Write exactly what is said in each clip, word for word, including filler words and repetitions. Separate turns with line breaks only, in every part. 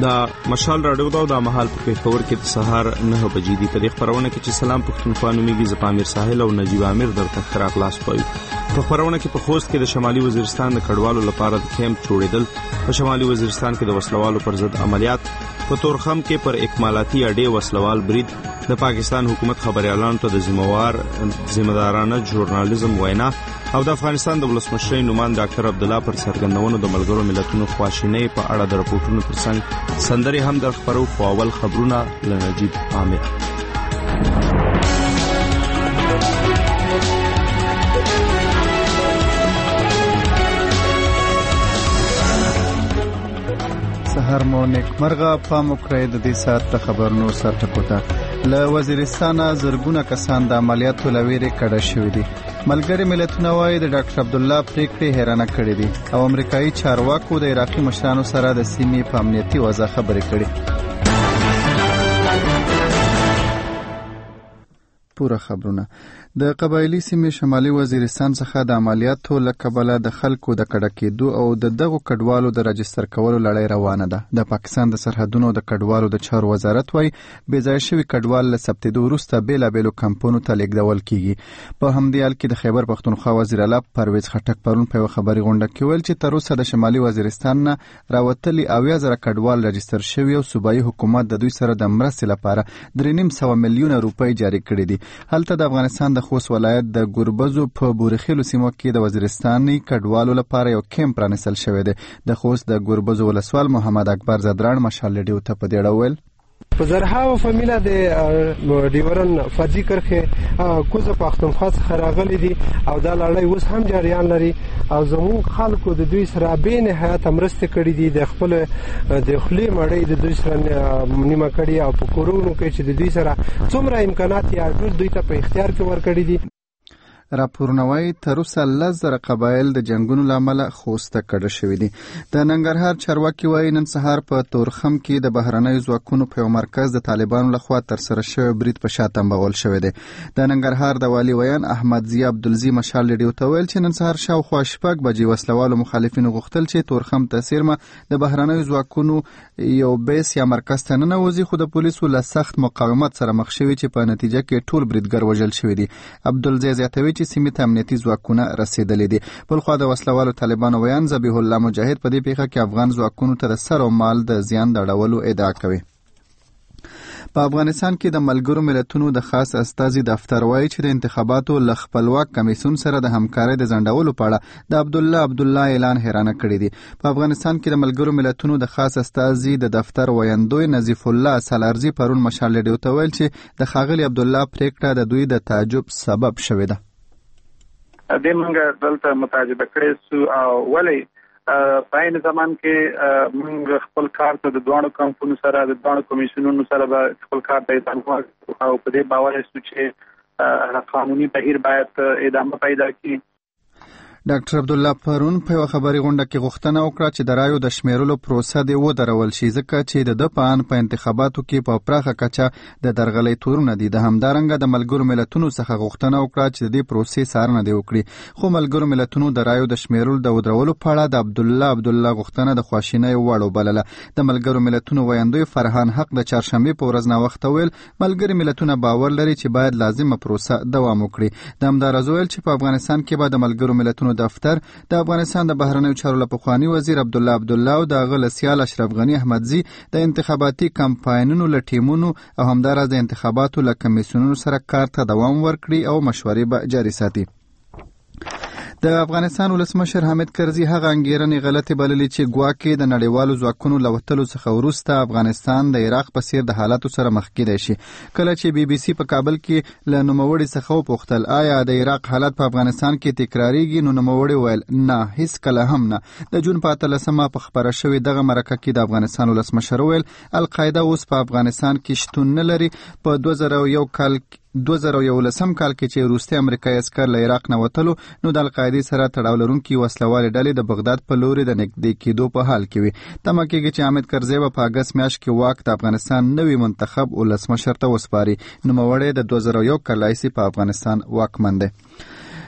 دا مشال راډیو دا د مهال په پېښور کې د سهار نه بجې دي. په دې خبرونه کې چې سلام پښتونخوا نومېږي، زه پامیر ساحل او نجیب امیر درته ښه راغلاست وایو. په خبرونه کې په خوست کې د شمالي وزیرستان د کډوالو لپاره د کیمپ جوړېدل، په شمالي وزیرستان کې د وسلوالو پر ضد عملیات، په تورخم کې پر اکمالاتي اډې وسلوال برید، د پاکستان حکومت خبريالانو ته د ذمہوار ذمہدارانه ژورنالیزم وینا، او د افغانستان د ولسمشر نومان ډاکټر عبدالله پر څرګندونو د ملګرو ملتونو خواشینۍ په اړه د راپورټونو ترڅنګ سندرې هم در خبرو. خو اول خبرونه له نجیب امیر.
سهار مو نیکمرغه. پام وکړئ د دې ساعت د خبرونو سرټکو ته. له وزیرستان زرګونه کسان د عملیاتو لویرې کډه شوي دي. ملګری ملتونه وايي د ډاکټر عبدالله پریکړې حیرانه کړې دي او امریکایي چارواکو د عراقي مشرانو سره د سیمې په امنیتي وضع خبرې کړې. پوره خبرونه. د قبایلی سیمې شمالي وزیرستان څخه د عملیاتو له کبله د خلکو د کډه کېدو او د دغو کډوالو د راجستر کولو لړۍ روانه ده. د پاکستان د سرحدونو د کډوالو د چارو وزارت وايي بې ځای شوي کډوال له ثبتېدو وروسته بېلابېلو کمپونو ته لیږدول کېږي. په همدې حال کې د خیبر پښتونخوا وزیر اعلی پرویز خټک پرون په یوه خبري غونډه کې ویل چې تر اوسه د شمالي وزیرستان نه راوتلي اویا زره کډوال راجستر شوي او صوبایي حکومت د دوی سره د مرستې لپاره درې نیم سوه میلیونه روپۍ جاري کړي دي. هلته د افغانستان د خوست ولایت د ګوربزو په بورخیلو سیمو کې د وزیرستاني کډوالو لپاره یو کیمپ پرانیستل شوی دی. د خوست د ګوربزو ولسوال محمد اکبر زدران مشال ریډیو ته په دې اړه وویل:
په زرهاوو فامیله د ډیورن فرضي کرښې کوزه پښتونخوا څخه راغلي دي او دا لړۍ اوس هم جریان لري او زموږ خلکو د دوی سره بې نهایته مرستې کړي دي. د خپل د خولې مړۍ د دوی سره نیمه کړي او په کورونو کې چې د دوی سره څومره امکانات یې ټول دوی ته په اختیار کې ورکړي دي.
راپورونه وايي تر اوسه لس زره قبایل د جنګونو له امله خوست ته کډه شوي دي. د ننګرهار چارواکي وايي نن سهار په تورخم کې د بهرنیو ځواکونو په یو مرکز د طالبانو لخوا ترسره شوی برید په شا تنبول شوی دی. د ننګرهار د والي ویان احمد ضیا عبدالزي مشال ریډیو ته ویل چې نن سهار شاوخوا شپږ بجې وسلوالو مخالفینو غوښتل چې تورخم ته څیرمه د بهرنیو ځواکونو یو بیس یا مرکز ته ننوځي، خو د پولیسو له سخت مقاومت سره مخ شوي چې په نتیجه کې ټول بریدګر وژل شوي دي. عبدالزي زیاتوي چې سیمې ته امنیتي ځواکونه رسیدلي دي. بل خوا د وسلوالو طالبانو ویان ذبیح الله مجاهد په دې پیښه کې افغان ځواکونو ته د سر او مال د زیان د اړولو ادعا کوي. په افغانستان کې د ملګرو ملتونو د خاص استازي دفتر وايي چې د انتخاباتو له خپلواک کمیسیون سره د همکارۍ د ځنډولو په اړه د عبدالله عبدالله اعلان حیرانه کړی دی. په افغانستان کې د ملګرو ملتونو د خاص استازي د دفتر ویاندوی نظیف الله سالارزي پرون مشال ریډیو ته ویل چې د ښاغلي عبدالله پریکړه د دوی د تعجب سبب شوې ده.
د موږ دلته متعجب کړی سو او ولې په عین زمان کې موږ خپل کار ته د دوه کمپونو سره د دوه کمیشنونو سره به خپل کار ته ادامه او په دې باور یو چې قانوني بهیر باید ادامه پیدا کړي.
ډاکټر عبدالله پرون په یوه خبري غونډه کې غوښتنه وکړه چې د رایو د شمیرلو پروسه دې ودرول شي ځکه چې د ده په ان په انتخاباتو کې په پراخه کچه د درغلۍ تورونه دي. د همدارنګه د ملګرو ملتونو څخه غوښتنه وکړه چې د دې پروسې څارنه دې وکړي، خو ملګرو ملتونو د رایو د شمیرلو د ودرولو په اړه د عبدالله عبدالله غوښتنه د خواشینۍ وړ وبلله. د ملګرو ملتونو ویاندوی فرهان حق د چهارشنبې په ورځ ناوخته ویل ملګري ملتونه باور لري چې باید لازمه پروسه دوام وکړي. د همداراز ویل چې په افغانستان کې به د ملګرو ملتونو دفتر د افغانستان د بهرنیو چارو له پخواني وزیر عبدالله عبدالله او د هغه له سیال اشرف غني احمدزي د انتخاباتي کمپاینونو له ټیمونو او همداراز د انتخاباتو له کمیسیونونو سره کار ته دوام ورکړي او مشورې به جاري ساتي. د افغانستان ولسمشر حامد کرزي هغه انګیرنې غلطې بللې چې ګواکې د نړیوالو ځواکونو له وتلو څخه وروسته افغانستان د عراق په څیر د حالاتو سره مخ کېدی شي. کله چې بي بي سي په کابل کې له نوموړي څخه وپوښتل آیا د عراق حالت په افغانستان کې تکراریږي، نو نوموړي ویل نه، هیڅ کله هم نه. د جون په اتلسمه په خبره شوې دغه مرکه کې د افغانستان ولسمشر ویل القاعده اوس په افغانستان کې شتون نه لري. په دوه زره یو کال دوه زره یولسم کال کې چې وروستي امریکایي عسکر له عراق نه وتلو نو د القاعدې سره تړاو لرونکي وسلوالې ډلې د بغداد په لوري د نږدې کېدو په حال کې وي. تمه کېږي چې حامد کرزي به په اګست میاشت کې واک د افغانستان نوي منتخب ولسمشر ته وسپاري. نوموړی د دوه زره یو کال راهیسې په افغانستان واکمن دی.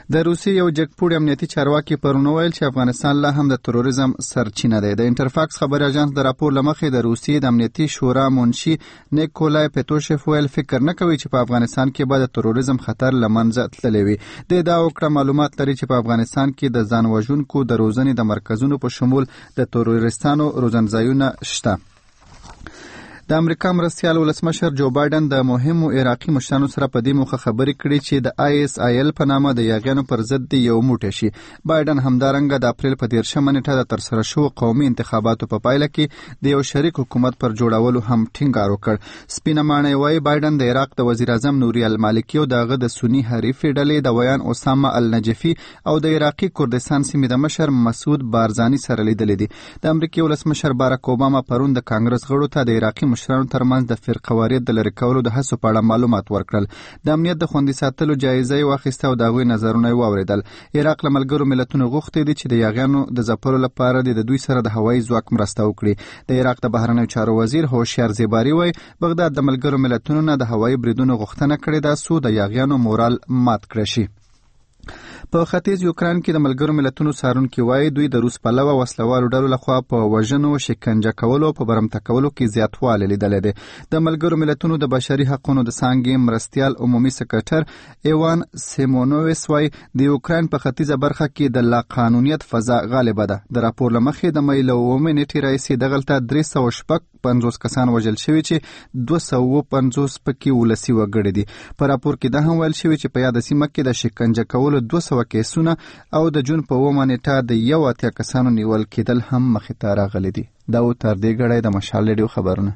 د روسي یو جګپوړي امنیتي چارواکي پرون ویل چې افغانستان لا هم د تروریزم سرچینه ده. د انټرفاکس خبري اژانس د راپور لمخې د روسي د امنیتي شورا منشي نیکولای پټوشف ویل فکر نه کوي چې په افغانستان کې به د تروریزم خطر لمنځه تللی وي. د دا وکړه معلومات لري چې په افغانستان کې د ځان وژونکو د روزنې د مرکزونو په شمول د تروریستانو روزنځایونه شته. د امریکا مرستیال ولسمشر جو بایدن د مهمو عراقي مشرانو سره په دې موخه خبرې کړې چې د آی اس آی ال په نامه د یاغیانو پر ضد یو موټی شي. بایدن همدارنګه د اپریل په دیرشمه نیټه د ترسره شوو قومي انتخاباتو په پایله کې د یو شریک حکومت پر جوړولو هم ټینګار وکړ. سپینه ماڼۍ وایي بایدن د عراق د وزیر اعظم نوري المالکي او دغه د سنی حریفې ډلې د ویان اسامه النجفي او د عراقي کردستان سیمې د مشر مسعود بارزانی سره لیدلې دي. د امریکای ولسمشر باراک اوباما پرون د کانګرس غړو ته د عراقي مشرانو ترمنځ د فرقواریت د لرې کولو د هڅو په اړه معلومات ورکړل. د امنیت د خوندي ساتلو جایزه یې واخیسته او د هغوی نظرونه یې واورېدل. عراق له ملګرو ملتونو غوښتي دي چې د یاغیانو د ځپلو لپاره د دوی سره د هوایي ځواک مرسته وکړي. د عراق د بهرنیو چارو وزیر هوشیار زیباري وایي بغداد د ملګرو ملتونو نه د هوایي بریدونو غوښتنه کړې ده څو د یاغیانو مورال مات کړی شي. په ختیځ یوکران کې د ملګرو ملتونو څارونکي وایي دوی د روس پلوه وسلوالو ډلو لخوا په وژنو، شکنجه کولو او په برمته کولو کې زیاتوالی لیدلی دی. د ملګرو ملتونو د بشري حقونو د څانګې مرستیال عمومي سکرټر ایوان سیمونوویس وایي د یوکران په ختیځه برخه کې د لا قانونیت فضا غالبه ده. د راپور له مخې د مۍ له اوومې نیټې راهیسې دغلته درې سوه شپږ پنځوس کسان وژل شوي چې دوه سوه پنځوس پکې ولسي وګړي دي. په راپور کې دا هم ویل شوي چې په یاده سیمه کې د شکنجه کولو دوه سوه کیسونه او د جون په اوومه نیټه د یو اتیا کسانو نیول کېدل هم مخې ته راغلي دي. دا و تر دې ګړی د مشال ریډیو خبرونه.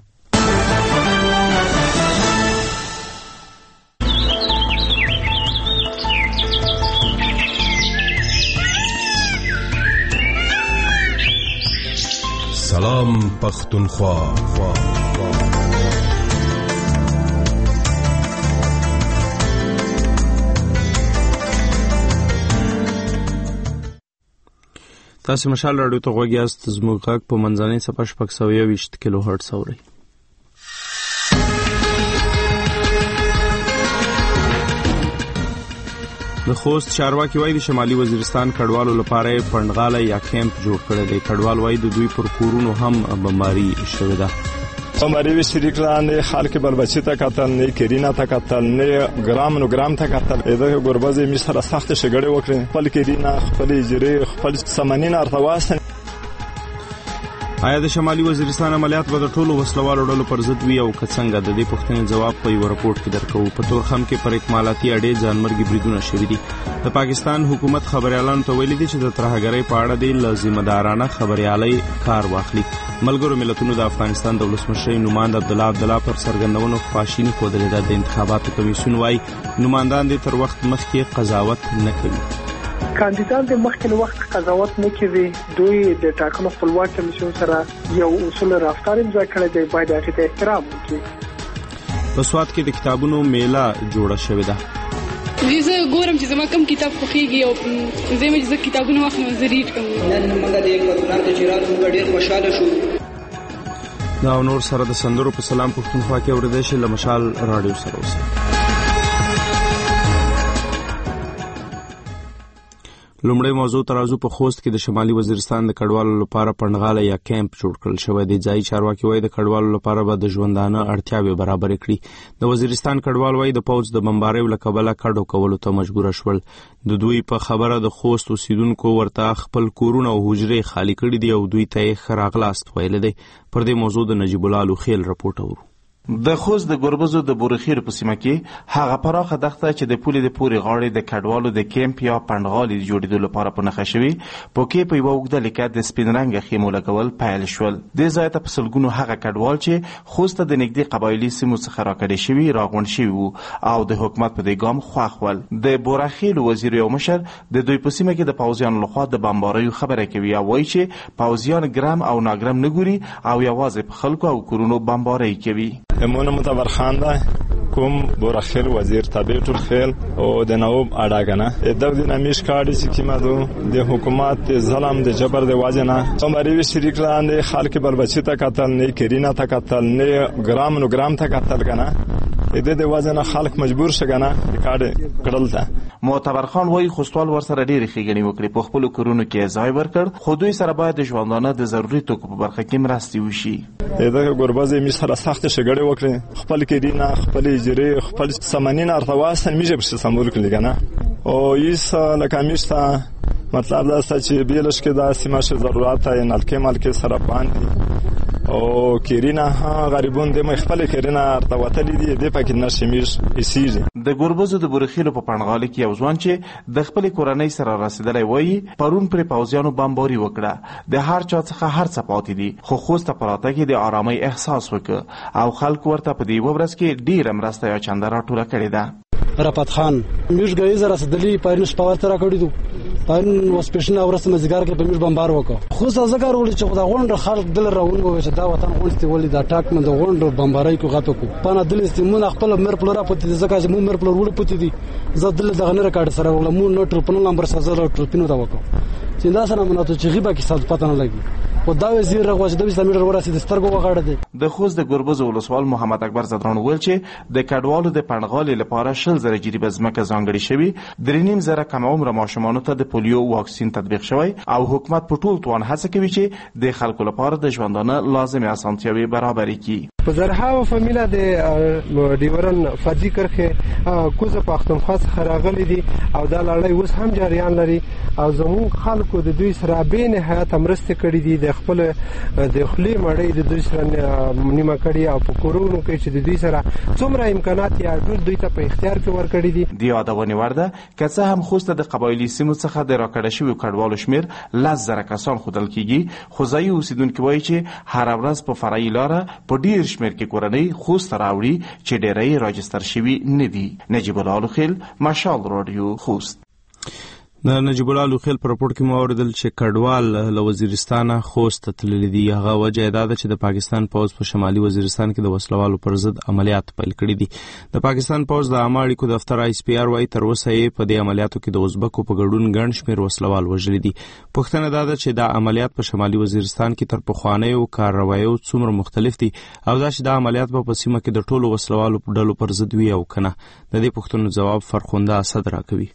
سلام پختونخوا.
تاسو مشال راډیو ته غوږ یاست. زموږ غږ په منځنۍ څپه شپږ سوه یوویشت کیلو هرټز اورئ. د خوست چارواکي وایي د شمالي وزیرستان کډوالو لپاره پنډغاله یا کیمپ جوړ کړی دی. کډوال وایي د دوی پر کورونو هم بمباري شوې ده.
हमारे भी शरीक ने हाल के बल बच्चे तक कतल ने केरीना तक कतल ने ग्राम नो ग्राम तक कतल इधर गुरबाजे मिसर सख्त शगड़े वकरे पल केरीना पल जरे पल समनीना ارتواس.
آیا د شمالي وزیرستان عملیات به د ټولو وسلوالو ډلو پر ضد وي او که څنګه؟ د دې پوښتنې ځواب په یو راپورټ کې درکوو. په تورخم کې پر اکمالاتي اډې ځانمرګي بریدونه شوي دي. د پاکستان حکومت خبريالانو ته ویلي دي چې د ترهګرۍ په اړه د لازمدارانه خبريالۍ کار واخلي. ملګرو ملتونو د افغانستان د ولسمشر نوماند عبدالله عبدالله پر څرګندونو خواشیني ښودلې ده. د انتخاباتو کمیسیون وایي نوماندان دې تر وخت مخکې قضاوت نه کوي.
کاندیدان د مخکې وخت قضاوت نه کوي. دوی د ټاکنو خپلواک کمیسیون سره یو اصول رفتار امضا کړی دی، باید هغه ته احترام وکړي.
په سوات کې د کتابونو میله جوړه شوې ده.
زه ګورم چې زما کوم کتاب خوښیږي او زه مې چې کتابونه واخلم زه ریډ کوم.
نن موږ د یو کتاب د چیرالو موږ ډېر خوشاله شو.
دا نور سره د سندرو په سلام پښتونخوا کې اورېدای شي. له مشال راډیو سره اوسئ. لومړی موضوع ترازو په خوست کې د شمالي وزیرستان د کډوالو لپاره پنډغاله یا کیمپ جوړ کړل شوی دی. ځایي چارواکي وایي د کډوالو لپاره به د ژوندانه اړتیاوې برابر کړي. د وزیرستان کډوال وایي د پوځ د بمباریو له کبله کډو کولو ته مجبور شول. د دوی په خبره د خوست اوسیدونکو ورته خپل کورونه او حجرې خالی کړي دي او دوی ته یې ښه راغلاست ویلی دی. پر دې موضوع د نجیب الله لوخیل رپورټ اورو.
د خوست د ګربزو د بورخیر په سیمه کې هغه پراخه دښته چې د پولې د پورې غاړې د کډوالو د کیمپ یا پنډغالي د جوړېدو لپاره په نښه شوي پوکې په یوه اوږده لیکه د سپین رنګه خیمو لګول پیل شول. دې ځای ته په سلګونو هغه کډوال چې خوست ته د نږدې قبایلي سیمو څخه راکډې شوي راغونډ شوي وو او د حکومت په دې ګام خوښ ول. د بورخیل وزیر یو مشر د دوی په سیمه کې د پوځیانو لخوا د بمباریو خبره کوي او وایي چې پوځیان ګرام او ناګرام نه ګوري او یوازې په خلکو او کورونو بمبارۍ کوي.
امون متبر خانده کوم بورخیل وزیر تابع ټول خیل او د نوب اډاګنه د دې نمیش کاډي چې کیمادو د حکومت ظلم د جبر د واجنه تمری وی شریک لاندې خلک بل بچی ته قتل نه کرینا ته قتل نه ګرام نو ګرام ته قتل کنه د دې واجنه خلک مجبور شګنه کاډي کړل تا
معتبر خان وایي خوستوال ورسره ډېرې ښېګڼې وکړي، په خپلو کورونو کې ځای ورکړ، خو دوی سره باید د ژوندانه د ضروري توکو په برخه کې مرستې وشي.
دغه ګربز می سره سخت شګړې وکړي، خپل کېرینه خپل اجرې خپل سامانین ارتواسن میشه پر سمبول کړي کنه او ایس لکامیشتا مطلب دا چې بیلش کې دا سیمه ضرورت یې نلکې مالکې سره باندې او کېرینه ها غریبون د مخفل کېرینه ارتواتلې دي د پکې نشمیش ایسیږي.
د ګوربزو د بورخیلو په پنغالي کې یو ځوان چې د خپل کورنۍ سره رسیدلی وایي پرون پر پوځیانو بمباري وکړه، د هر چا څخه هر څه پاتې دي، خو خوست پراته کې د آرامۍ احساس وکړ او خلک ورته په دې یوه ورځ کې ډېره مرسته یا چنده راټوله کړې ده.
رفعت خان میش ګریز رسیدلی پرون شپه ورته راکړی دو، پرون وسپیشن اورسته مزګار کې په میش بمبار وکړ، خو څه ذکر ولې چې خدای غونډه خلک دل راون وو چې دا وطن غونډه ولې دا ټاک من د غونډه بمبارای کو غاټو کو پانا دل استمون خپل مر پلورا پته ځکه چې مو مر پلور وړ پته دي زه دل دغه نه ریکارډ سره ولا مو نو ټرپن نمبر سره ټرپینو دا وکړ چې دا سره مناتو چې غیبه کې سات پته نه لګي او دا وزیر رغواج د اسلامي ورسې د سترګو وغاړه دي.
د خوست د ګوربزو ولسوال محمد اکبر زدران ویل چې د کډوالو د پنغالي لپاره شل زره جریبه ځمکه ځانګړې شوی، درې نیم زره کم عمره ماشومانو ته د پولیو واکسین تطبیق شوی او حکومت په ټول توان هڅه کوي چې د خلکو لپاره د ژوندانه لازمي اسانتیاوي برابر کړي.
په زرهاو فامیله د ډیورن فرضي کرښې کوزه پښتونخوا څخه راغلي دي او دا لړۍ اوس هم جریان لري او زموږ خلکو د دوی سره بې نهایت مرستې کړي دي، د خپل د خولې مړۍ د دوی سره نیمه کړي او په کورونو کې چې د دوی سره څومره امکانات یې ټول دوی ته په اختیار کې ورکړي دي.
د یادونې وړ ده که څه هم خوست د قبایلي سیمو څخه د راکړه شویو کډوالو شمېر لس زره کسان ښودل کېږي، خو ځایي اوسېدونکي وایي چې هره ورځ په فرعي لاره په ډېر شمېر کې کورنۍ خوست ته راوړي چې ډېری یې راجستر شوي نه دي. نجیب الله لوخیل، مشال راډیو، خوست.
د نجیب الله لوخیل په راپور کې مو اوریدل چې کډوال له وزیرستانه خوست ته تللي دي. هغه وجه دا ده چې د پاکستان پوځ په شمالي وزیرستان کې د وسلوالو پر ضد عملیات پیل کړي دي. د پاکستان پوځ د عامه اړیکو دفتر آی اس پی آر وايي تر اوسه یې په دې عملیاتو کې د ازبکو په ګډون ګڼ شمېر وسلوال وژلي دي. پوښتنه دا ده چې دا عملیات په شمالي وزیرستان کې تر پخوانیو کارواییو څومره مختلف دي او دا چې دا عملیات په سیمه کې د ټولو وسلوالو ډلو پر ضد وي او کنه. د دې پوښتنو جواب فرخنده اسد راکوي.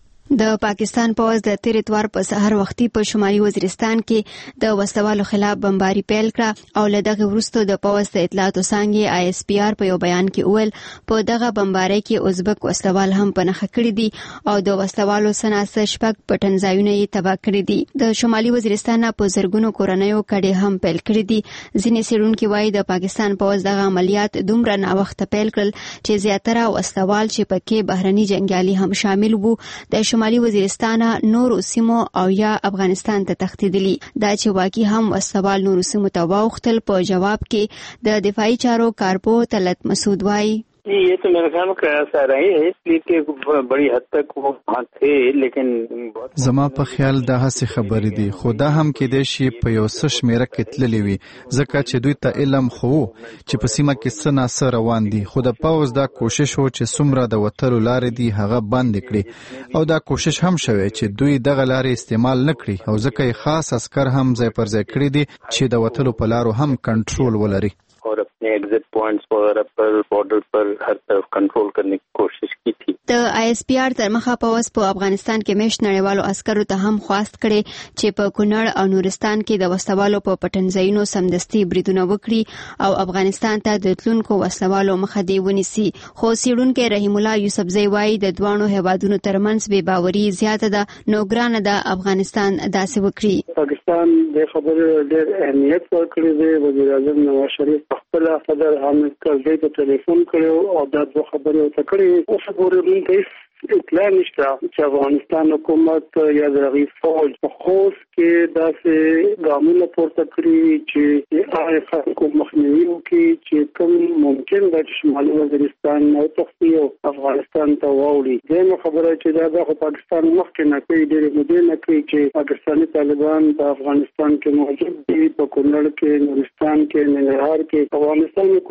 د پاکستان پوځ د تیر اتوار په سحر وختي په شمالي وزیرستان کې د وسلوالو خلاف بمباري پیل کړه او له دغه وروسته د پوځ د اطلاعاتو څانګې آی اس پی آر په یو بیان کې وویل په دغه بمبارۍ کې ازبک وسلوال هم په نښه کړي دي او د وسلوالو سناسه شپږ پټن ځایونه یې تباه کړي دي. د شمالي وزیرستان په زرګونو کورنیو کډې هم پیل کړي دي. ځینې څېړونکي وایي د پاکستان پوځ دغه عملیات دومره ناوخته پیل کړل چې زیاتره وسلوال چې پکې بهرني جنګیالي هم شامل وو د شمالي وزیرستان نورو سیمو او یا افغانستان ته تښتېدلي. دا چې واقعي هم وسلوال نورو سیمو ته واوښتل. په جواب کې د دفاعي چارو کارپو طلعت مسعود وایي
ये तो मेरे ख्याल में ऐसा रही है इसलिए कि बड़ी हद तक वो वहाँ थे लेकिन
زما په خیال دا هڅه خبرې دي خو دا هم کېدای شي په یو څه شمیره کې تللي وي ځکه چې دوی ته علم خو چې په سیمه کې څه ناڅه روان دي خو د پوځ دا کوشش و چې څومره د وتلو لارې دي هغه بند کړي او دا کوشش هم شوی چې دوی دغه لارې استعمال نه کړي او ځکه یې خاص عسكر هم ځای پر ځای کړي دي چې د وتلو په لارو هم کنټرول ولري
और अपने एग्जिट पॉइंट्स वगैरह पर बॉर्डर पर हर तरफ कंट्रोल करने की कोशिश की थी.
د آی اس پی آر تر مخه پوځ په افغانستان کې مېشت نړیوالو عسکرو ته هم خواست کړي چې په کونړ او نورستان کې د وسلوالو په پټنځایونو سمدستي بریدونه وکړي او افغانستان ته د تلونکو وسلوالو مخه دی ونیسي. خو څېړونکی رحیم الله یوسفزی وایي د دوانو هیوادونو ترمنځ بې باوري زیاته ده نو ګرانه ده افغانستان داسې وکړي.
پاکستان د خبرو ډېر اهمیت ورکړی دی. وزیر اعظم نواز شریف خپل صدر حامد کرزي ته ټلیفون کړو او دا دوه خبرې ورته کړې. اوس پورې موږ اطلاع نشته چې افغانستان حکومت یا د هغې فوج په خوست کې داسې ګامونه پورته کړي چې هغه خلکو مخنیوي وکړي چې کوم ممکن ده چې شمالي وزیرستان نه وتښتي او افغانستان ته واوړي. دویمه خبره چې دا ده خو پاکستان مخکې نه کوي ډېرې مودې نه کوي چې پاکستاني طالبان په افغانستان کې موجود دي په کونړ کې نورستان کې ننګرهار کې. افغانستان حکومت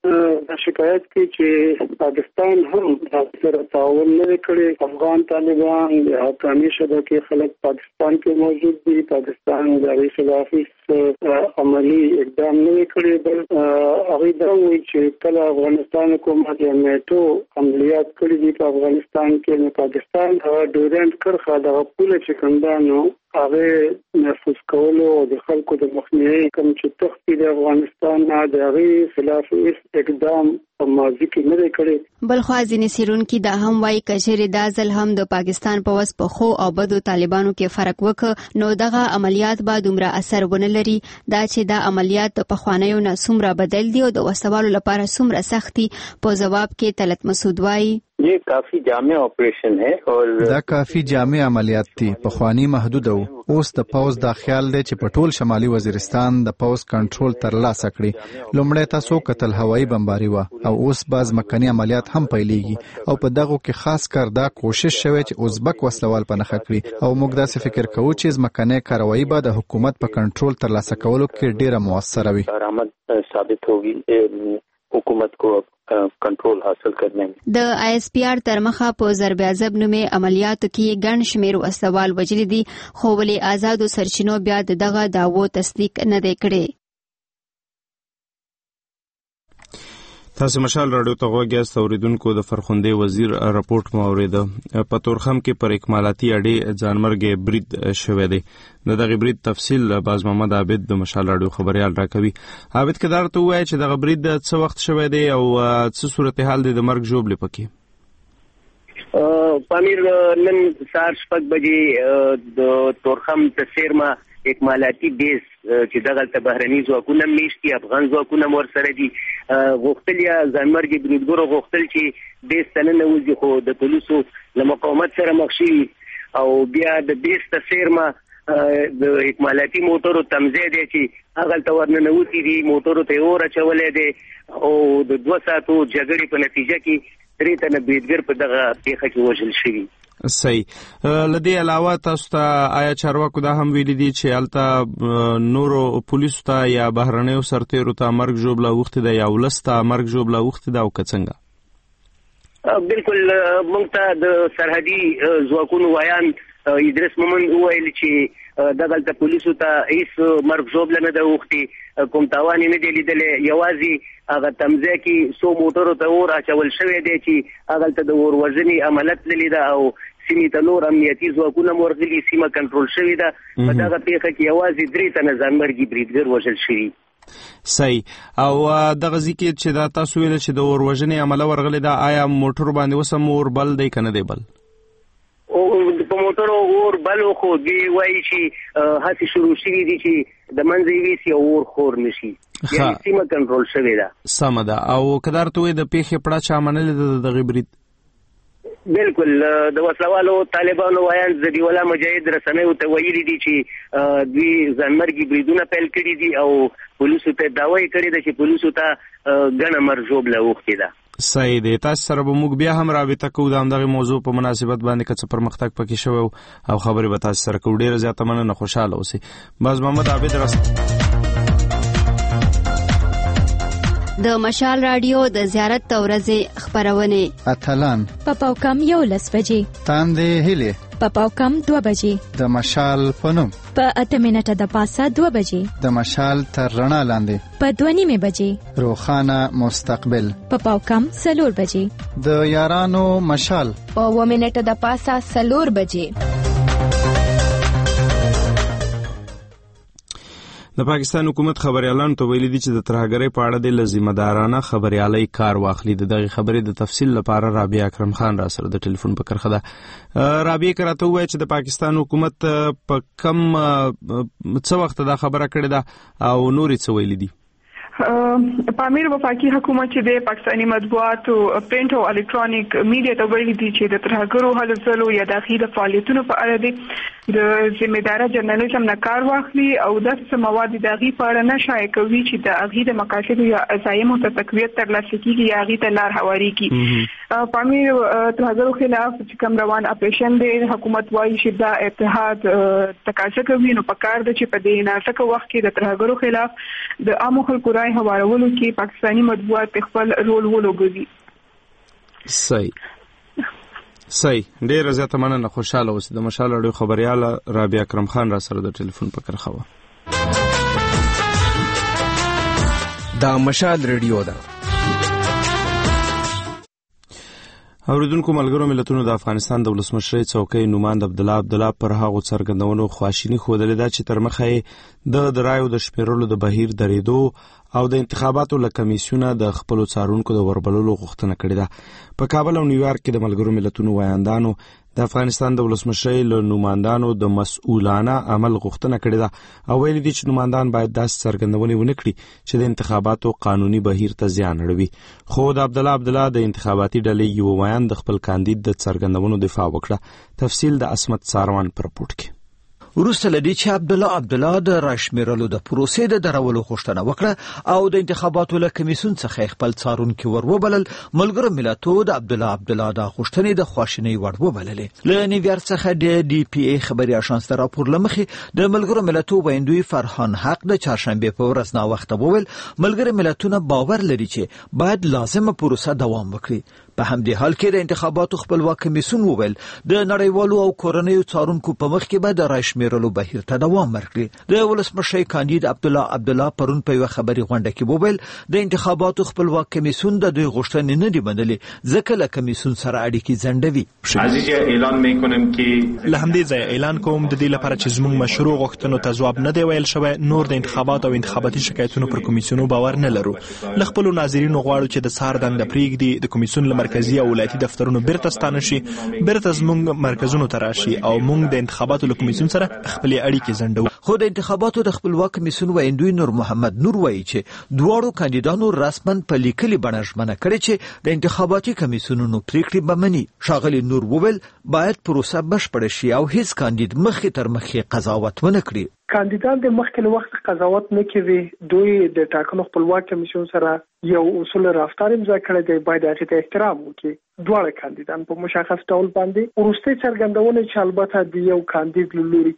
د شکایت کې چې پاکستان هم د سره تعاون نه کړي. افغان طالبان د حقاني شبکې خلک پاکستان کې موجود دي. پاکستان د رئیس الافیس عملی اقدام نه کړي، بل هغه دا وایي چې کله افغانستان حکومت یا نیټو عملیات کړي دي په افغانستان کې، نو پاکستان د ډورنټ کرخه د پوله چې کندانو هغه محفوظ کولو او د خلکو د مخنیوي کوم چې تختی د افغانستان نه د هغه خلاف اقدام په ماضي کې نه کړي.
بل خو ځینې څېړونکي دا هم وایي کچېرې دا ځل هم د پاکستان په وس په خو او بدو طالبانو کې فرق وکړ نو دغه عملیات به دومره اثر ونه لري. دا چې دا عملیات د پخوانیو نه څومره بدل دي او د وسوالو لپاره څومره سختي په جواب کې طلعت مسعود وایي
ये काफी जामे ऑपरेशन है और
دا کافی جامع عملیات دي. پخوانی محدود او اوس د پاوز دا خیال دی چې په ټول شمالي وزیرستان د پاوز کنټرول تر لاسه کړي. لومړی تاسو قتل هوایی بمباری و او اوس باز مکنی عملیات هم پیلېږي او په دغه کې خاص کار دا کوشش شوی چې ازبک وسلوال پنهخه کړي او موږ داسې فکر کوو چې مکنی کاروایی به د حکومت په کنټرول تر لاسه کولو کې ډیره موثره وي.
درآمد ثابت ہوگی حکومت کو کنټرول حاصل کرنے میں.
د آی اس پی آر تر مخه په ضرب عذاب نومې عملیاتو کې ګڼ شمېر وسوال وجلي دي، خو ولې آزادو سرچینو بیا دغه دعوو تصدیق نه دی کړی.
تاسو مشال رادیو ته غوږی اوریدونکو د فرخنده وزیر راپورټ مو اوریده. په تورخم کې پر اکمالاتي اډې ځانمرګ برید شوې دی. د دغه برید تفصیل باز محمد عابد د مشال رادیو خبريال راکوي. عابد کدار ته وایي چې دغه برید څه وخت شوې دی او څه صورتحال دی د مرګ جوړ
لپاره. پامیر نن سهار شپږ بجې د تورخم تسیرما اکمالاتي بیس چې دغه ته بهرني ځواکونه میشتي افغان ځواکونه مور سره دي غوښتل یا ځانمرګي بریدګرو غوښتل چې بیس ته نه وځي، خو د پولیسو له مقاومت سره مخ شي او بیا د بیس تسیرما د اکمالاتي موټرو تمځای دی چې هغه ته ورننوتي دي، موټرو ته اور اچولې دي او د دوه ساعتو جګړې په نتیجه کې درې تنه بریدګر په دغه پیښه کې وژل شوي.
صحیح. لدې علاوه تاسو ته آیا چارواکو دا هم ویلي دي چې الته نورو پولیسو ته یا بهرنیو سرتیرو ته مرګ ژوبله اوښتې ده یا ولس ته مرګ ژوبله اوښتې ده او که څنګه؟
بالکل موږ ته د سرحدي ځواکونو وایان ادریس مومند وویل چې دغلته پولیسو ته هیڅ مرګ ژوبله نه ده اوښتې، کوم تاوان یې نه دی لیدلی، یوازې هغه تمځای کې څو موټرو ته اور اچول شوی دی چې هغلته د اور وژنې عملیات تللی ده او سیمې ته نور امنیتي ځواکونه ورغلي، سیمه کنټرول شوې ده. په دغه پیښه کې یوازې درې تنه ځانمرګي بریدګر وژل شوي.
صحیح. او دغه ځکه چې دا تاسو ویل چې د اور وژنې عمله ورغلې ده، آیا موټر باندې وسم اور بل دی کنه دی بل؟
او په موټرو اور بل خو دی وایي چې هڅې شروع شوي دي چې د منځ یې ویسي او اور خور نشي، یعنې سیمه کنټرول شوې ده.
سمه ده. او که درته وایي د پیښې پړه چا منلې ده د دغه برید؟
بالکل د وسلوالو طالبانو وایان ذبیح الله مجاهد رسنیو ته ویلي دي چې دوی ځانمرګي بریدونه پیل کړي دي او پولیسو ته دعوه یې کړې ده چې پولیسو ته ګڼه مرګ ژوبله اوښتې ده.
صحیح دی. تاسو سره به موږ بیا هم رابطه کوو د همدغه موضوع په مناسبت باندې که څه پرمختګ پکې شوی او خبرې به تاسو سره کوو. ډېره زیاته مننه، خوشحاله اوسئ. باز محمد عابد راست
د مشال رادیو د زیارت ورځې خبرونه
اتلان
پپاو کم یو لس بجې
تاندې هلي
پپاو کم دوه بجې
د مشال پنوم
په اته منټه د پاسه دوه بجې
د مشال تر رڼا لاندې
په دوه نیمه بجې
روخانه مستقبل
پپاو کم سلور بجې
د یارانو مشال
په اوه منټه د پاسه سلور بجې.
د پاکستان حکومت خبريالانو ته ویلي دي چې د ترهګرۍ په اړه د لزمدارانه خبريالۍ کار واخلي. د دغه خبرې د تفصیل لپاره رابعه اکرم خان را سره د ټلیفون په کرخه ده. رابعه کراته وایي چې د پاکستان حکومت په کم څه وخت دا خبره کړې ده او نورې څه ویلي دي؟
پامیر وفاقي حکومت چې د پاکستاني مطبوعات او پرنټ او الکترونیک میډیا ته ویلي دي چې د ترهګرو هلو ځلو یا داخلي فعالیتونو په اړه دي د ذمہدار جرنالیزم نه کار واخلي او د مواد د غي په اړه نشای کوي چې د غي د مقاصد یا عزایم ته تقویت ترلاسه کیږي یا غي ته لار هواري کی پامیر ترهګرو خلاف چې کوم روان اپریشن دی حکومت وايي چې دا اتحاد تقاضا کوي نو په کار د چې په دې ناسکه وخت کې د ترهګرو خلاف د عامو خلکو رائے هوارولو کې پاکستاني مطبوعات خپل رول ولوبوي.
صحیح صحیح ډیر زیاته مننه. خوشاله اوسئ. د مشال اړیو خبريال رابعه اکرم خان را سره د ټلیفون په کرخه و.
دا مشال ریډیو ده.
اوریدونکو ملګرو ملتونو د افغانستان د ولسمشر څوکۍ نوماند عبد الله عبد الله پر هغه څرګندونو خواشینی خوده ده چې تر مخه د درایو د شمیرلو د بهیر درېدو او د انتخاباتو له کمیسیونه د خپل څارونکو د وربللو غوښتنه کړې ده. په کابل او نیویارک کې د ملګرو ملتونو وایاندانو د افغانستان د ولسمشر له نوماندانو د مسؤلانه عمل غوښتنه کړې ده او ویلي دي چې نوماندان باید داسې څرګندونې ونه کړي چې د انتخاباتو قانوني بهیر ته زیان اړوي. خو د عبد الله عبد الله د انتخاباتي ډلې یو وایاند د خپل کاندید د څرګندونو دفاع وکړه. تفصیل د اسمت ساروان پر رپورټ کې.
وروسته لدی چې عبد الله عبد الله د راشمیرلو د پروسې د درولو غوښتنه وکړه او د انتخاباتو له کمیسیون څخه خپل څارونکي وروبلل، ملګرو ملتونو د عبد الله عبد الله د غوښتنې د خواشینۍ وړ وبللې. له نیویارک څخه د ډي پی ای خبري اژانس ته راپور لمخې د ملګرو ملتونو ویندوی فرحان حق د چهارشنبه په ورځ نا وخت بوول ملګرو ملتونو باور لري چې باید لازمه پروسه دوام وکړي. په همدې حال کې د انتخاباتو خپلواک کمیسیون وویل د نړیوالو او کورنیو څارونکو په مخ کې به د راشمیرلو بهیر ته دوام ورکړي. د ولسمشر کاندید عبد الله عبد الله پرون په خبري غونډه کې وویل د انتخاباتو خپلواک کمیسیون د دوی غوښتنې نه دی منلې ځکه له کمیسیون سره اړیکې ځنډوي.
عزیز اعلان میکنم که
له همدې ځای اعلان کوم د دې لپاره چې زموږ مشروع غوښتنو ته ځواب نه دی ویل شوی، نور د انتخاباتو او انتخاباتي شکایتونو پر کمیسیونو باور نه لرو. له خپل ناظرینو غواړو چې د سار دنده پریږدي، د کمیسیون له مرکزی او ولایتي دفترونو بیرته ستانه شي، بیرته زموږ مرکزونو ته راشي او موږ د انتخاباتو له کمیسیون سره خپل اړیکې زنډو.
خو د انتخاباتو د خپلواک کمیسیون ویندوی نور محمد نور وایي چې دواړو کاندیدانو رسمن په لیکلي بڼه ژمنه کړې چې د انتخاباتي کمیسیونونو پریکړې به مني. ښاغلي نور وویل باید پروسه بشپړه شي او هیڅ کاندید مخې تر مخې قضاوت ونه کړي.
کاندیدان د مخکې وخت قضاوت نه کوي، دوی د ټاکنو خپلواک کمیسیون سره یو اصول رفتار امضا کړی دی، باید هغه ته احترام وکړي. دواړه کاندیدان په مشخص ډول باندې وروستي څرګندونه چې البته د یو کاندید لوري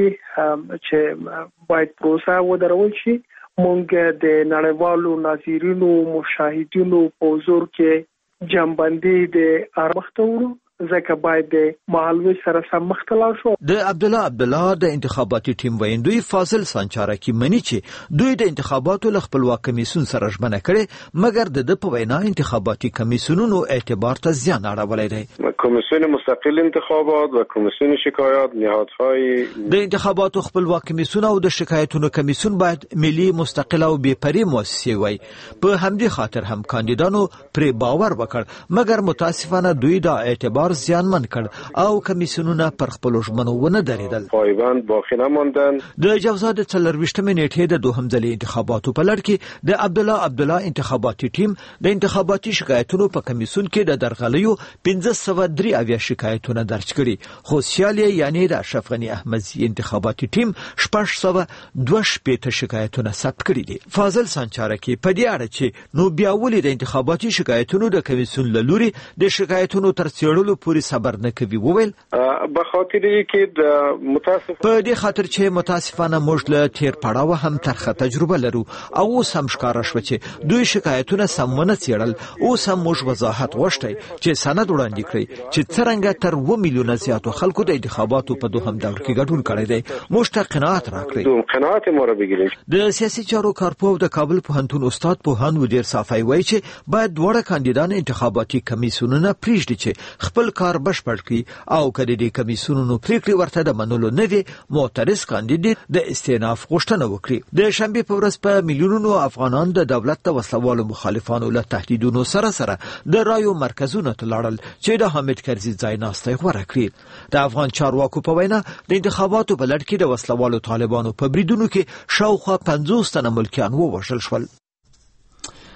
کېږي چې باید پروسه ودرول شي. مونږ د نړیوالو ناظرینو مشاهدینو په حضور کې جنبندي د ارمختورو ځکه باید د محلوي سره سم مختلف شو.
د عبد الله عبد الله د انتخاباتي ټیم ویندوی فاضل سانچارکی منی چې دوی د انتخاباتو له خپلواک کمیسیون سره ژمنه کړي، مګر د د په وینا انتخاباتي کمیسیونونو اعتبار ته زیان اړولی دی.
کمیسیون مستقل انتخابات و کمیسیون شکایات نهادهای
د انتخاباتو خپلواک کمیسیون او د شکایتونو کمیسیون باید ملي مستقل او بې پرې مؤسسې وي. په همدې خاطر هم کاندیدانو پرې باور وکړ، مګر متاسفانه دوی دا اعتبار زیانمن کړ او کمیسیونونه پر خپل ژمنو ونه درېدل.
پایبند باقی نماندن.
د جوزا د څلرویشتمې نیټې د دوهم ځلې انتخاباتو په لړ کې د عبد الله عبد الله انتخاباتي ټیم د انتخاباتي شکایتونو په کمیسیون کې د درغلیو پنځه سوه درې اویا شکایتونه درج کړي، خو سیالي یعنی د اشرف غنی احمدزي انتخاباتي ټیم شپږ سوه دوه شپېته شکایتونه ثبت کړي دي. فاضل سانچارکی په دې اړه چې نو بیا ولې د انتخاباتي شکایتونو د کمیسیون له لوري د شکایتونو تر څېړلو پورې صبر نه کوي وویل
به خاطر کې د متاسف
په دې خاطر چې متاسفانه موږ له تیر پړاو هم ترخه تجربه لرو او اوس هم ښکاره شو چې دوی شکایتونه سمونه څېړل. اوس هم موږ وضاحت غوښتی چې سند وړاندې کړي چې څرنګه تر اووه میلیونه زیاتو خلکو د انتخاباتو په دوهم دور کې ګډون کړی دی. موږ ته قناعت راکړئ.
قناعت مو را بګیرئ.
د سیاسي چارو کارپوه د کابل پوهنتون استاد پوهان ودیر صافی وایي چې باید دواړه کاندیدان انتخاباتي کمیسیونونه پریږدي چې خپل کار بشپړ کړي او کله دې کمیسیونونو پریکړې ورته د منلو نه دي معترض کاندید د استئناف غوښتنه وکړي. د شنبې په ورځ په میلیونونو افغانان د دولت د وسلوالو مخالفانو له تهدیدونو سره سره د رایو مرکزونو ته لاړل چې د حامد کرزي ځای ناستی غوره کړي. د افغان چارواکو په وینا د انتخاباتو په لړ کې د وسلوالو طالبانو په بریدونو کې شاوخوا پنځوس تنه ملکیان ووژل شول.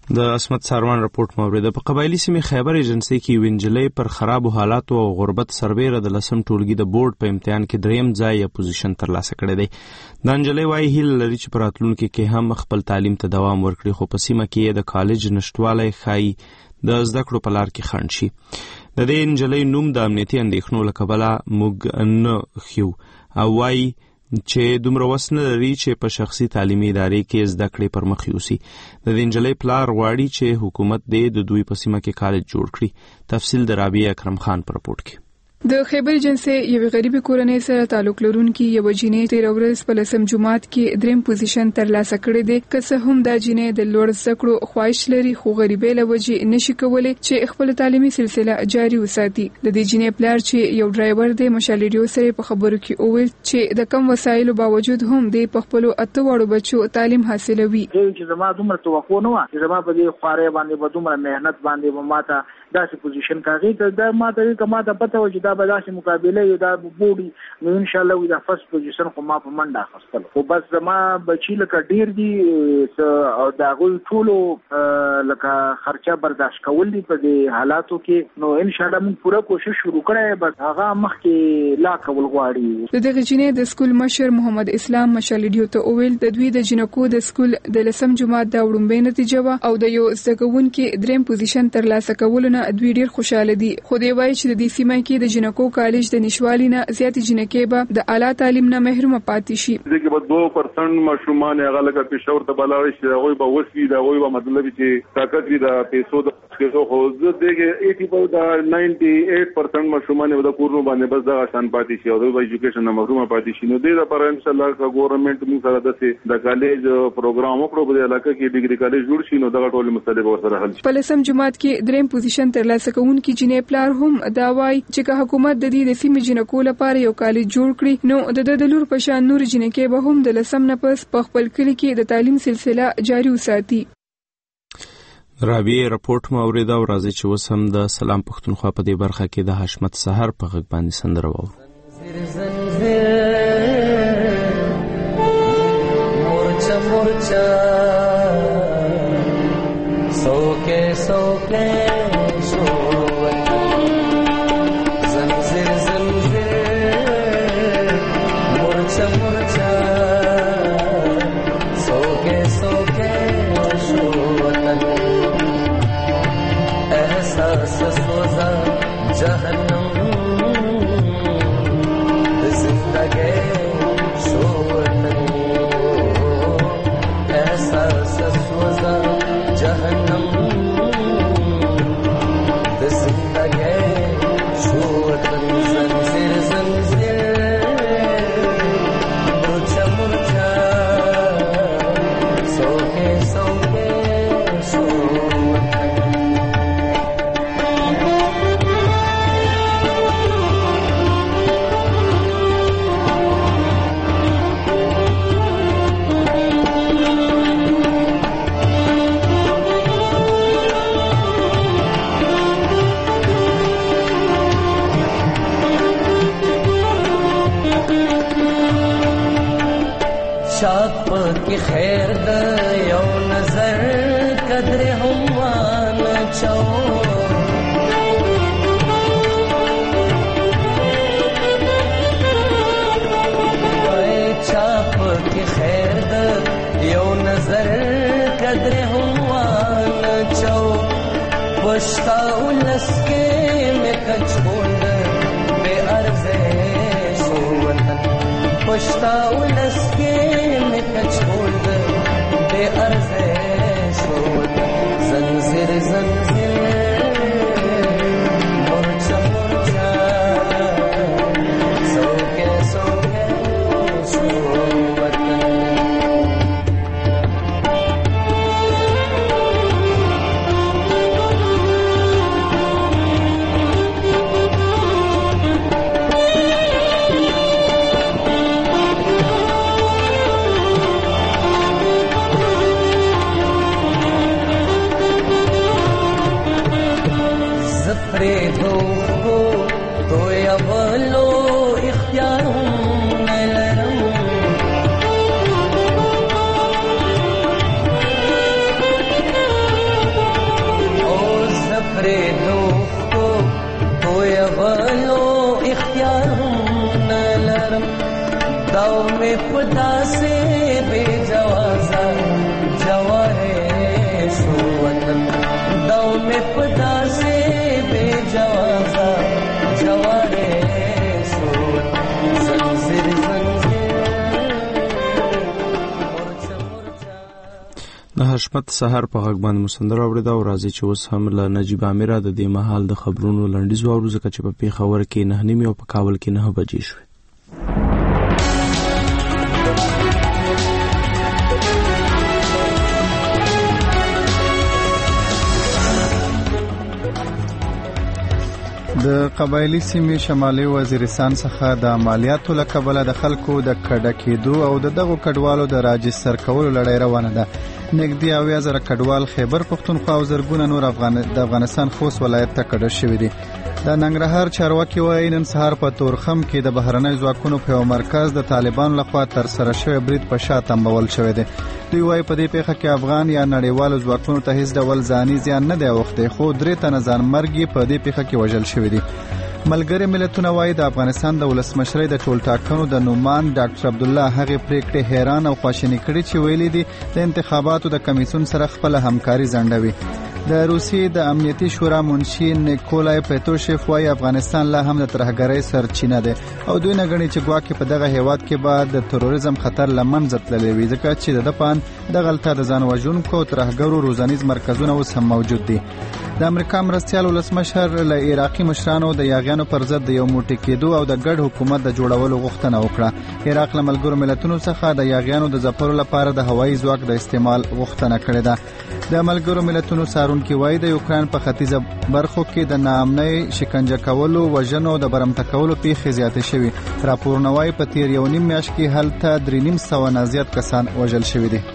د اسمت ساروان رپورت موریده. په قبایلی سیمې خیبر ایجنسی کې وینجلې پر خرابو حالاتو او غربت سربیره د لسم ټولګي د بورډ په امتحان کې دریم ځای یا پوزیشن ترلاسه کړی دی. د انجلۍ وايي هیله لري چې په راتلونکي کې هم خپل تعلیم ته دوام ورکړي، خو په سیمه کې د کالج نشټوالی ښایي د زده کړو په لار کې خنډ شي. د دې انجلۍ نوم د امنیتي اندېښنو له کبله موږ نه ښیو او وايي چې دومره وس نه لري چې په شخصي تعلیمي ادارې کې زده کړې پر مخ یوسي. د دې انجلۍ پلار غواړي چې حکومت دې د دوی په سیمه کې کالج جوړ کړي. تفصیل د رابعه اکرم خان په رپورټ کې.
د خیبر ایجنسی یوې غریبې کورنۍ سره تعلق لرونکي یوه جینۍ تېره ورځ په لسم جماعت کې دریم پوزیشن ترلاسه کړی دی. که څه هم دا جینۍ د لوړ زده کړو خواهش لري، خو غریبۍ له وجې نشي کولی چې خپل تعلیمي سلسله جاري وساتي. د دې جینۍ پلار چې یو ډرایور دی مشال ریډیو سره په خبرو کې وویل چې د کم وسایلو باوجود هم دی په خپلو اته واړو بچو تعلیم حاصلوي.
چې زما دومره توقع نه وه چې زما په دې خوارۍ باندې به دومره محنت باندې به ماته داسې پوزیشن کاغی ته دا ماته که ماته پته و چې دا به داسې مقابله یو دا بوډي نو انشاءالله وي دا فرست پوزیشن خو ما په منډه اخیستل. خو بس زما بچي لکه ډیر دي او د هغوی ټولو لکه خرچه برداشت کول دي په دې حالاتو کې، نو انشاءالله موږ پوره کوشش شروع کړی، بس هغه مخکې لا کول غواړي.
د دغې جینۍ د سکول مشر محمد اسلام مشال ریډیو ته وویل د دوی د جنکو د سکول د لسم جماعت د وړومبۍ نتیجه وه او د یو زده کوونکي دریم پوزیشن ترلاسه کولو نه دوی ډیر خوشاله دي. خو دی وایي چې د دې سیمه کې د جنکو کالج د نشوالي نه زیاتې جنکې به د اعلی تعلیم نه محرومه پاتې شي.
دې کې به دوه پرسنټ ماشومان هغه لکه پېښور ته به لاړ شي، هغوی به وس وي، د هغوی به مطلب چې طاقت وي د پیسو د پیسو. خو زه دې کې ایټي په د ناینټي ایټ پرسنټ ماشومان به د کورونو باندې بس دغه شان پاتې شي او دوی به ایجوکیشن نه محرومه پاتې شي. نو دې لپاره انشاءالله که ګورنمنټ موږ سره داسې د کالج پروګرام وکړو په دې علاقه کې ډیګري کالج جوړ شي، نو دغه ټول مسلې به ورسره حل شي.
په لسم جماعت کې دریم پوزیشن ترلاسه کوونکي جینۍ پلار هم دا وایي چې که حکومت د دې د سیمې جنکو لپاره یو کالج جوړ کړي نو د د لور په شان نور جنکې به هم د لسم نه پس په خپل کلي کې د تعلیم سلسله جاري وساتي.
رابعه رپورټ مو اوریدا او راځي چې اوس هم د سلام پښتونخوا په دې برخه کې د حشمت سحر په غږ باندې سندره واورو. مورچا مورچا سوکے سوکے
لرم داو می پدا سے بے جوازا جواره شو وطن داو می پدا سے بے جوازا جواره شو زنجیر زنجیر
د حشمت سحر په غږ باندې مسندر اورېده او راځي چې اوس هم له نجیب امیر د دې مهال د خبرونو لنډیز واورو ځکه چې په پیښور کې نه نیمې او په کابل کې نه بجې شوې.
د قبایلی سیمې شمالي وزیرستان څخه د مالیاتو له کبله د خلکو د کډه کېدو او د دغو کډوالو د راجستر کولو لړۍ روانه ده. نږدې اویا زره کډوال خیبر پښتونخوا او زرګونه نور افغان د افغانستان خوست ولایت ته کډه شوي دي. د ننګرهار چارواکي وایي نن سهار په تورخم کې د بهرنۍ ځواکونو په یو مرکز د طالبانو لخوا ترسره شوی برید په شا تمبول شوی دی. دوی وایي په دې پیښه کې افغان یا نړیوالو ځواکونو ته هیڅ ډول ځاني زیان نه دی اوښتی، خو درې تنه ځانمرګي په دې پیښه کې وژل شوي دي. ملګري ملتونه وایي د افغانستان د ولسمشرۍ د ټولټاکنو د نومان ډاکټر عبدالله هغې پریکړې حیران او خواشیني کړي چې ویلي دي د انتخاباتو د کمیسیون سره خپله همکاري ځنډوي. د روسیې د امنیتي شورا منشي نیکولای پیتوشیف وایي افغانستان لا هم د ترهګرۍ سرچینه ده او دوی نه ګڼي چې ګواکې په دغه هیواد کې به د تروریزم خطر له منځه تللی وي ځکه چې د ده په اند دغلته د ځان وژونکو او ترهګرو روزنیز مرکزونه اوس هم موجود دي. د امریکا مرستیال ولسمشر له عراقي مشرانو د یاغیانو پر ضد د یو موټی کېدو او د ګډ حکومت د جوړولو غوښتنه وکړه. عراق له ملګرو ملتونو څخه د یاغیانو د ځپلو لپاره د هوایي ځواک د استعمال غوښتنه کړې ده. د ملګرو ملتونو څارونکي وایي د یوکران په ختیځه برخو کې د ناامنۍ شکنجه کولو، وژنو او د برمته کولو پیښې زیاتې شوي. راپورونه وایي په تیر یو نیم میاشت کې هلته درې نیم سوه نه زیات کسان وژل شوي دي.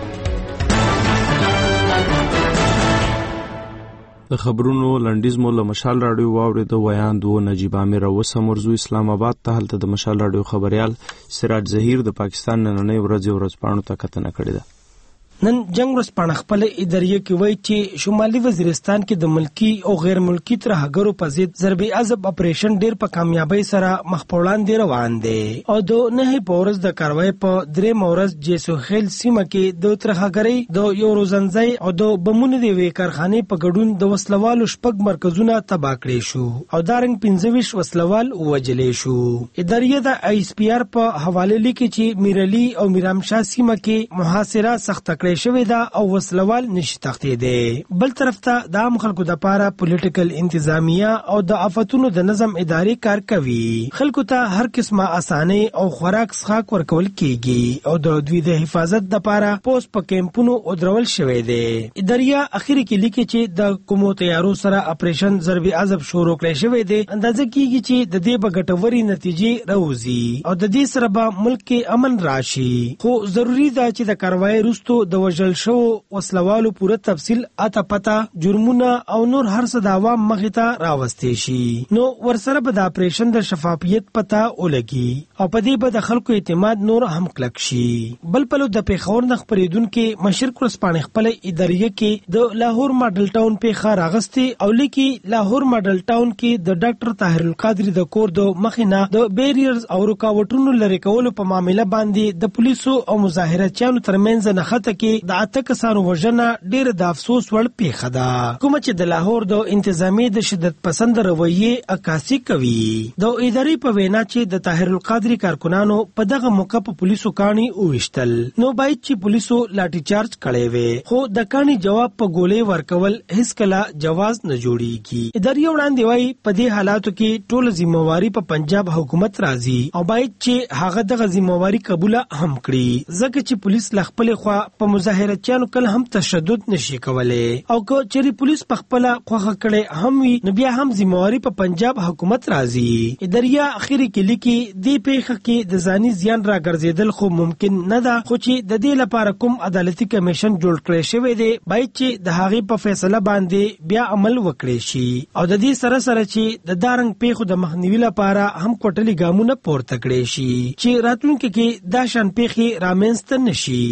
د خبرونو لنډیز مو له مشال راډیو واورېد. ویاند و نجیب امیر اوس مرزو اسلام آباد ته هلته د مشال راډیو خبريال سراج ظهیر د پاکستان نننۍ ورځ ورځپاڼو ته کتنه کړې ده.
نن جنگ ورځپاڼه خپل اداریه کې وایي چې شمالي وزیرستان کې د ملکی او غیر ملکی ترهګرو په ضد ضرب عضب اپریشن ډیر په کامیابی سره مخ په وړاندې روان دی او د نه په ورځ د کاروای په درې مورز جیسوخیل سیمه کې د ترهګرۍ د یو روزنځي او د بمونو دی وی کارخانه په ګډون د وسلوالو شپږ مرکزونه تباہ کړي شو او دارنګ پنځه ویشت وسلوال وجلې شو. اداریه د آی اس پی آر په حواله لیکي چې میرلی او میرامشاه سیمه کې محاصره سخت کړي شوی دا او وسلوال نشي تختې دي. بل طرف ته د عام خلکو د پاره پولیټیکل انتظامیه او د آفتونو د نظم اداري کار کوي. خلکو ته هر قسمه اسانه او خوراک څښاک ورکول کیږي او د دوی د حفاظت د پاره پوس په کیمپونو او درول شوی دی. اداریه اخیری کې لیکي چې د کومو تیارو سره اپریشن ضرب عضب شروع کړی شوی دی. اندازه کیږي چې د دې بغټوري نتیجې راوځي او د دې سره به ملک کې امن راشي، خو ضروری ده چې د کاروای وروسته د وژل شو وسلوالو پوره تفصیل اته پتا جرمونه او نور هر څه د عوام مخې ته راوستي شي. نو ورسره به د اپریشن د شفافیت پتا ولګي او په دې به د خلکو اعتماد نور هم کلک شي. بل پلو د پیښور نه خبرېدونکو مشرق ورسپانې خپل اداریه کې د لاهور ماډل ټاون پیښه راغستې او لیکي لاهور ماډل ټاون کې د ډاکټر طاهر القادری د کور د مخینه د بیریرز او رکاوټونو لري کولو په معاملې باندې د پولیسو او مظاهراتچیانو ترمنځ نه خطه کې د اته کسانو وژنه ډېر د افسوس وړ پیښه ده، کوم چې د لاهور د انتظامی د شدت پسند رویه عکاسي کوي. د ادارې په وینا چې د طاهر القادری کارکونانو په دغه موقع په پولیسو کاڼي اوښتل نو باید چې پولیسو لاټي چارج کړي وي، خو د کاڼي جواب په ګولې ورکول هیڅ کله جواز نه جوړیږي. ادارې وړاندې وایي په دې حالاتو کې ټول ذمہواری په پنجاب حکومت راځي او باید چې هغه دغه ذمہواری قبول هم کړي ځکه چې پولیس لخپل خوا په مظاهراتچیانو کله هم تشدد نشي کولای او که چېرې پولیس په خپل خوخه کړي هم وي نو بیا هم ذمہواری په پنجاب حکومت راځي. اداریه اخیری کې لیکي دې پیښه کې د ځاني زیان راګرځیدل خو ممکن نه ده، خو چې د دې لپاره کوم عدالتي کمیشن جوړ کړی شوی دی باید چې د هغې په فیصله باندې بیا عمل وکړي شي او د دې سره سره چې د دارنګ پیښو د مخنیوي لپاره هم کوټلي ګامونه پورته کړي شي چې راتلونکي کې دا شان پیښې رامنځته نشي.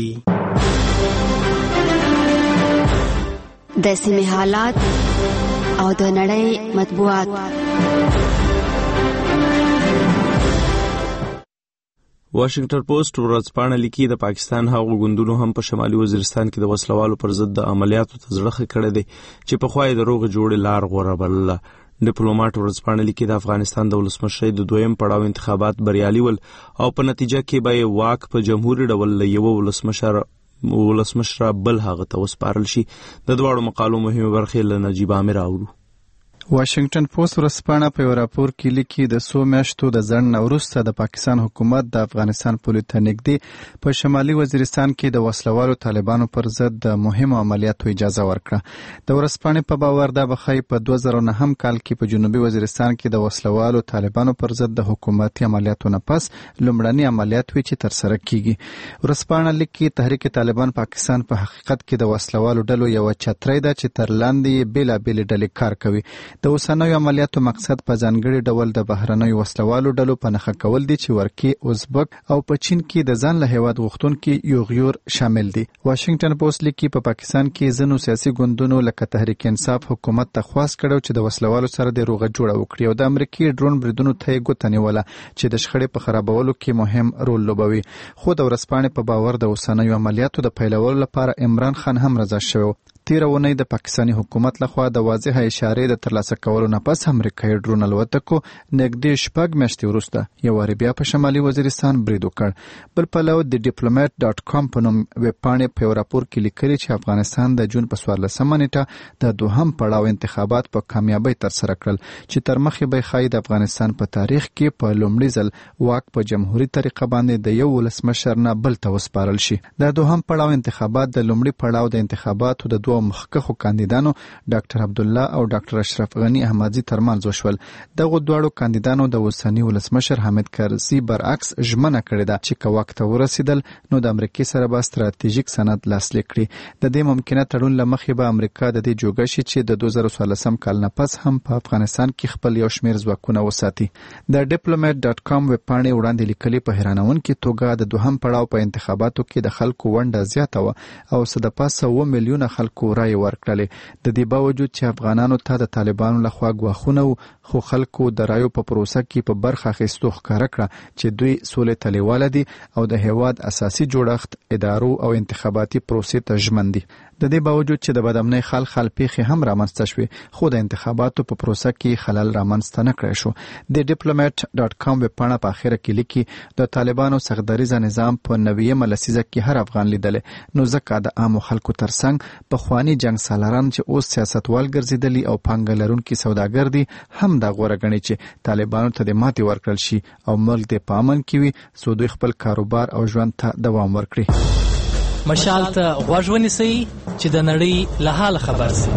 د سیمې حالات او د نړۍ مطبوعات.
واشنگټن پوسټ ورځپاڼه لیکي د پاکستان هغو ګوندونو هم په شمالي وزیرستان کې د وسلوالو پر ضد د عملیاتو ته زړه کړی دی چې په خوای د روغ جوړې لار غوړه بلله. ډیپلوماټ ورځپاڼه لیکي د افغانستان د ولسمشر د دویم پړاو انتخابات بریالي ول او په نتیجه کې به واک په جمهوریت ډول له یو ولسمشر ولسمشر بل هغه ته وسپارل شي. د دواړو مقالو مهمه برخې له نجیب عامر اورو.
واشنگټن پوسټ ورځپاڼه په یو راپور کې لیکي د څو میاشتو د ځنډ وروسته د پاکستان حکومت د افغانستان پولې ته نږدې په شمالي وزیرستان کې د وسلوالو طالبانو پر ضد د مهمو عملیاتو اجازه ورکړه. د ورځپاڼې په باور دا بخای په دوه زره نه هم کال کې په جنوبي وزیرستان کې د وسلوالو طالبانو پر ضد د حکومتي عملیاتو نه پس لومړني عملیات وی چې تر سره کیږي. ورځپاڼه لیکي تحریک طالبان پاکستان په حقیقت کې د وسلوالو ډلو یو چترۍ ده چې تر لاندې بیلابېل ډلې کار کوي. د اوسنیو عملیاتو مقصد په ځانګړي ډول د بهرنیو وسلوالو ډلو په نښه کول دي چې ورکی، ازبک او په چین کې د ځان له هیواد غوښتونکو یو غیور شامل دي. واشنگټن پوسټ لیکي په پاکستان کې ځینو سیاسي ګوندونو لکه تحریک انصاف حکومت ته خواست کړو چې د وسلوالو سره د روغه جوړه وکړي او د امریکای ډرون بریدونو ته یې ګوته نیوله چې د شخړې په خرابولو کې مهم رول لوبوي. خو د ورځپاڼې په باور د اوسنیو عملیاتو د پیلولو لپاره عمران خان هم رضا شوی. تیر اونۍ د پاکستاني حکومت لخوا د واضحه اشارې د ترلاسه کولو نه پس امریکایي ډرون الوتکو نږدې شپږ میاشتې وروسته یو واري بیا په شمالي وزیرستان برید وکړ. بل پلو د ډیپلوماټ ډاټ کام په نوم ویبپاڼې په یو راپور کې لیکلي چې افغانستان د جون په څوارلسمه نیټه د دوهم پړاو انتخابات په کامیابۍ ترسره کړل چې تر مخې به ښایي د افغانستان په تاریخ کې په لومړي ځل واک په جمهوریت طریقه باندې د یو ولسمشر نه بل ته وسپارل شي. د دوهم پړاو انتخابات د لومړي پړاو د انتخاباتو د دوه مخکښو کاندیدانو ډاکټر عبدالله او ډاکټر اشرف غنی احمدزي ترمنځ وشول. دغه دواړو کاندیدانو د اوسني ولسمشر حامد کرزي برعکس ژمنه کړې ده چې که واک ته ورسېدل نو د امریکای سره به ستراتیژیک سند لاسلیک کړي. د دې ممکنه تړون له مخې به امریکا د دې جوګه شي چې د دوه زره څوارلسم کال نه پس هم په افغانستان کې خپل یو شمېر ځواکونه وساتي. د ډیپلوماټ ډاټ کام ویبپاڼې وړاندې لیکلي په حیرانونکې توګه د دوهم پړاو په انتخاباتو کې د خلکو ونډه زیاته وه او څه د پاسه اوه میلیونه خلکو رایې ورکړلې. د دې باوجود چې افغانانو ته د طالبانو لخوا ګواښونه وو خو خلکو د رایو په پروسه کې په برخه اخیستو ښکاره کړه چې دوی سولې ته لیواله دي او د هیواد اساسي جوړښت، ادارو او انتخاباتي پروسې ته ژمن دي. د دې باوجود چې د بدامنۍ خال خال پیښې هم رامنځته شوې خو د انتخاباتو په پروسه کې خلل رامنځته نه کړی شو. د ډیپلوماټ ډاټ کام ویبپاڼه په اخره کې لیکي د طالبانو سختدریزه نظام په نویمه لسیزه کې هر افغان لیدلې نو ځکه د عامو خلکو ترڅنګ پخواني جنګ سالاران چې اوس سیاستوال ګرځېدلي او پانګه لرونکي سوداګر دي هم دا غوره ګڼي چې طالبانو ته د ماتې ورکړل شي او ملک د په امن کې وي څو دوی خپل کاروبار او ژوند ته دوام ورکړي.
مشال ته غوږ ونیسئ چې د نړۍ له حاله خبر شئ.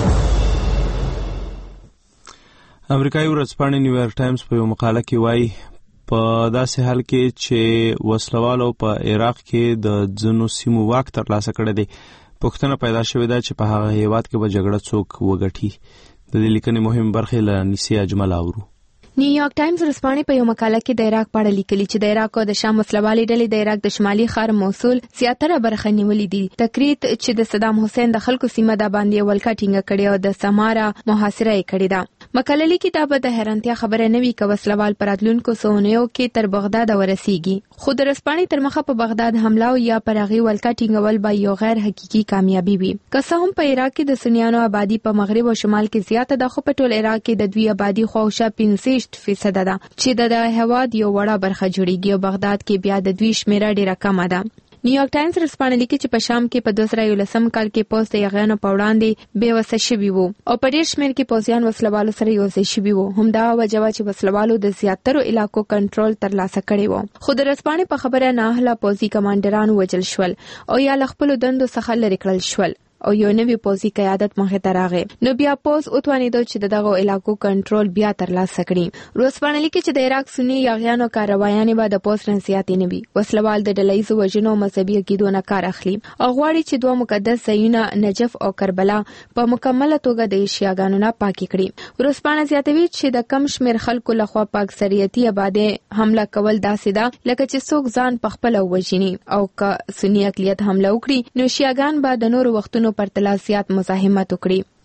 امریکایي ورځپاڼه نیویارک ټایمز په یو مقاله کې وایي په داسې حال کې چې وسلوالو په عراق کې د ځینو سیمو واک ترلاسه کړی دی پوښتنه پیدا شوې ده چې په هغه هیواد کې به جګړه څوک وګټي. د دې لیکنې مهم برخې له نسی اجمل اورو.
نیویارک ټایمز ورځپاڼې په یو مقاله کې د عراق په اړه لیکلي چې د عراق او د شام وسلوالې ډلې د عراق د شمالي ښار موصل زیاتره برخه نیولې دي. تکریت چې د صدام حسین د خلکو سیمه د باندې ولکه ټینګه کړې او د سمارا محاصره یې کړې ده. مقاله لیکي دا به د حیرانتیا خبره نه وي که وسلوال پر راتلونکو څو کې تر بغداد ورسیږي خو د ورځپاڼې تر مخه په بغداد حمله او یا پر هغې ولکه ټینګول به یو غیر حقیقي کامیابي وي. که څه هم په عراق کې د سنیانو آبادي په مغرب او شمال کې زیاته ده خو په ټول عراق کې د دوی آبادي خواوشا پنځه فیصد ده چې د هیواد یو وړه برخه جوړیږي او بغداد کې بیا د دوی شمیره ډیره کمه ده. نیویارک ټایمز ورځپاڼه لیکي چې په شام کې په دوه زره یولسم کال کې پوځ د یغیانو په وړاندې بې وسه شوي وو او په ډېر شمېر کې پوځیان وسلوالو سره یوځای شوي وو. همدا وجه وه چې وسلوالو د زیاترو علاقو کنټرول ترلاسه کړی و. خو د ورځپاڼې په خبره نااهله پوځي کمانډران وژل شول او یا له خپلو دندو څخه لرې کړل شول او یو نوی پوځي قیادت مخې ته راغی نو بیا پوځ وتوانېدو چې دغه علاقو کنټرول بیا ترلاسه کړي. ورځپاڼه لیکي چې د عراق سني یاغیانو کاروایانې به د پوځ نه زیاتې نه وي. وسلوال د ډلهییزو وژنو او مذهبي عقیدو نه کار اخلي او غواړي چې دوه مقدس ځایونه نجف او کربلا په مکمله توګه د شیعاګانو نه پاکي کړي. ورځپاڼه زیاتوي چې د کم شمېر خلکو لخوا په اکثریتي آبادۍ حمله کول داسې ده لکه چې څوک ځان پخپله ووژني او که سني اقلیت حمله وکړي نو شیعاګان به د نورو وختونو پرتله زیات مزاحمت وکړي.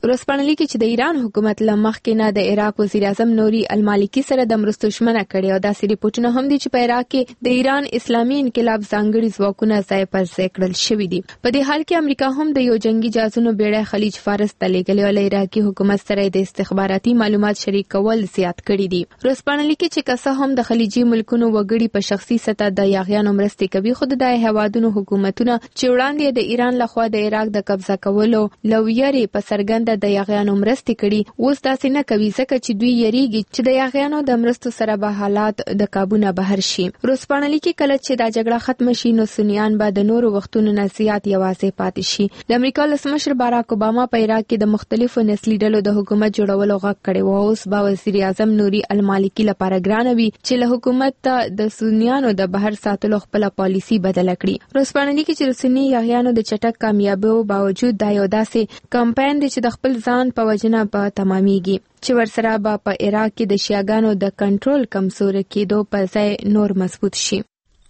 ورځپاڼه لیکي چې د ایران حکومت له مخکې نه د عراق وزیر اعظم نوري المالکی سره د مرستو ژمنه کړې او داسې ریپورتونه هم دي چې په عراق کې د ایران اسلامي انقلاب ځانګړي ځواکونه ځای پر ځای کړل شوي دي. په دې حال کې امریکا هم د یو جنگي جاسوسو بیړۍ خلیج فارس ته لېږلې او له عراقي حکومت سره د استخباراتي معلومات شریک کول زیات کړي دي. ورځپاڼه لیکي چې که څه هم د خلیجي ملکونو وګړي په شخصي سطح د یاغیانو مرستې کوي، خو د هیوادونو حکومتونه چې وړاندې د ایران لخوا د عراق د قبضه کولو لویاري په سرګنده د یاغیانو مرستې کړي، اوس داسې نه کوي ځکه چې دوی یریږي چې د یاغیانو د مرستو سره به حالات د قابو نه بهر شي. ورځپاڼه لیکي کله چې دا جګړه ختم شي نو سنیان به د نورو وختونو نه زیات یوازې پاتې شي. د امریکا ولسمشر باراک اوباما په عراق کې د مختلفو نسلي ډلو د حکومت جوړولو غږ کړی و. اوس به وزیر اعظم نوري المالکی لپاره ګرانه وي چې له حکومت ته د سنیانو د بهر ساتلو خپل پالیسي بدله کړي. ورځپاڼه لیکي چې د سنی یاغیانو د چټک کامیابیو باوجود دا یو داسې کمپاین دی چې د خپل ځان په وجنه به تمامېږي چې ورسره به په عراق کې د شیعاګانو د کنټرول کمزوري کېدو په ځای نور مضبوط شي.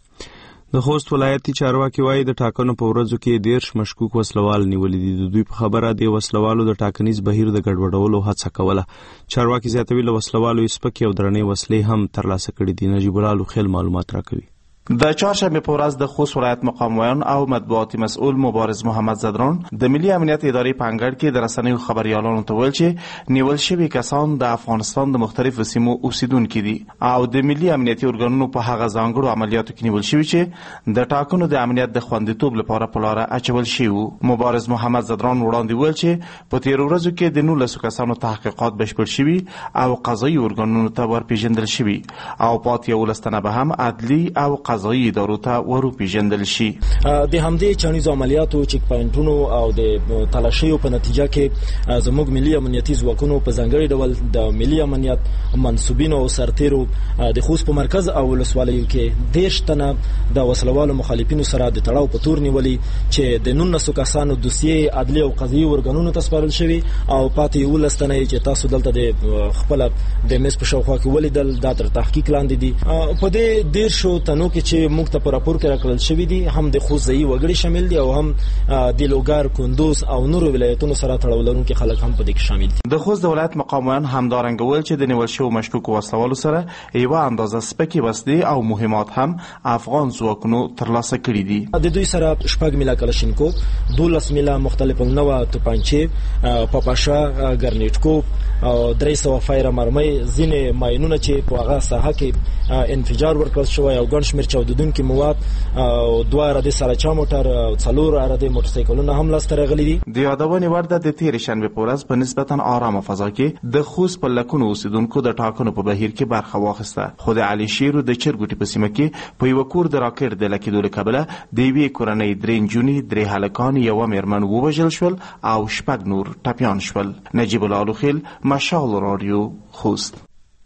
د خوست ولایتي چارواکي وایي د ټاکنو په ورځو کې دیرش مشکوک وسلوال نیولې دي. د دوی په خبره د وسلوالو د ټاکنیز بهیر د ګډوډولو هڅه کوله. چارواکي زیاتوي له وسلوالو سپکې او درنې وسلې هم ترلاسه کړې دي. نجیب الله لوخیل معلومات راکوي.
د چهارشنبه په ورځ د خوست ولایت مقامویان او مطبوعاتي مسؤل مبارز محمد زدران د ملي امنیت ادارې په انګړ کې د رسنیو خبريالانو ته ویل چې نیول شوي کسان د افغانستان د مختلفو سیمو اوسیدونکي دي او د ملي امنیتي ارګانونو په هغه ځانګړو عملیاتو کې نیول شوي چې د ټاکنو د امنیت د خوندیتوب لپاره په لاره اچول شوي. مبارز محمد زدران وړاندې ویل چې په تیر ورځو کې د نولسو کسانو تحقیقات بشپړ شوي او قضایي ارګانونو ته ورپېژندل شوي او پاتې یولس تنه به هم عدلي او قضایي ادارو ته ورپېژندل شي.
د همدې چانیزو عملیاتو چک پاینټونو او د تلاشیو په نتیجه کې زموږ ملي امنیتي ځواکونو په ځانګړي ډول د ملي امنیت منسوبینو او سرتیرو د خوست په مرکز او ولسوالیو کې دیرش تنه د وسلوالو مخالفینو سره د تړاو په تور نیولې چې د نولسو کسانو دوسیې عدلي او قضایي ارګانونو ته سپارل شوي او پاتې یولس تنه چې تاسو دلته د خپل د میز په شاوخوا کې ولیدل دا تر تحقیق لاندې دي. په دې دیرشو تنو کې چې موږ ته په راپور کې راکړل شوي دي هم د خوست ځایي وګړي شامل دي او هم د لوګر، کندوز او نورو ولایتونو سره تړاو لرونکي خلک هم په دې کې شامل دي.
د خوست د ولایت مقامویان همدارنګه ویل چې د نیول شویو مشکوکو وسلوالو سره یوه اندازه سپکې وسلې او مهمات هم افغان ځواکونو ترلاسه کړي دي.
د دوی سره شپږ میله کلشینکوف، دولس میله مختلف النوع توپانچې، پاپاشا، ګرنیټکوف او درې سوه فایره مرمۍ، ځینې ماینونه چې په هغه ساحه کې انفجار ورکړل شوی او ګڼ شمېر چاودېدونکي مواد او دوه عرده سراچا موټر او څلور عرده موټرسایکلونه هم لاسته راغلي دي.
د یادونې وړ ده د تېرې شنبې په ورځ په نسبتا آرامه فضا کې د خوست په لکونو اوسېدونکو د ټاکنو په بهیر کې برخه واخیسته، خو د علي شیرو د چرګوټي په سیمه کې په یوه کور د راکټ د لګېدو له کبله د یوې کورنۍ درې نجونې، درې هلکان، یوه مېرمن ووژل شول او شپږ نور ټپیان شول. نجیب الله لوخیل، مشال رادیو، خوست.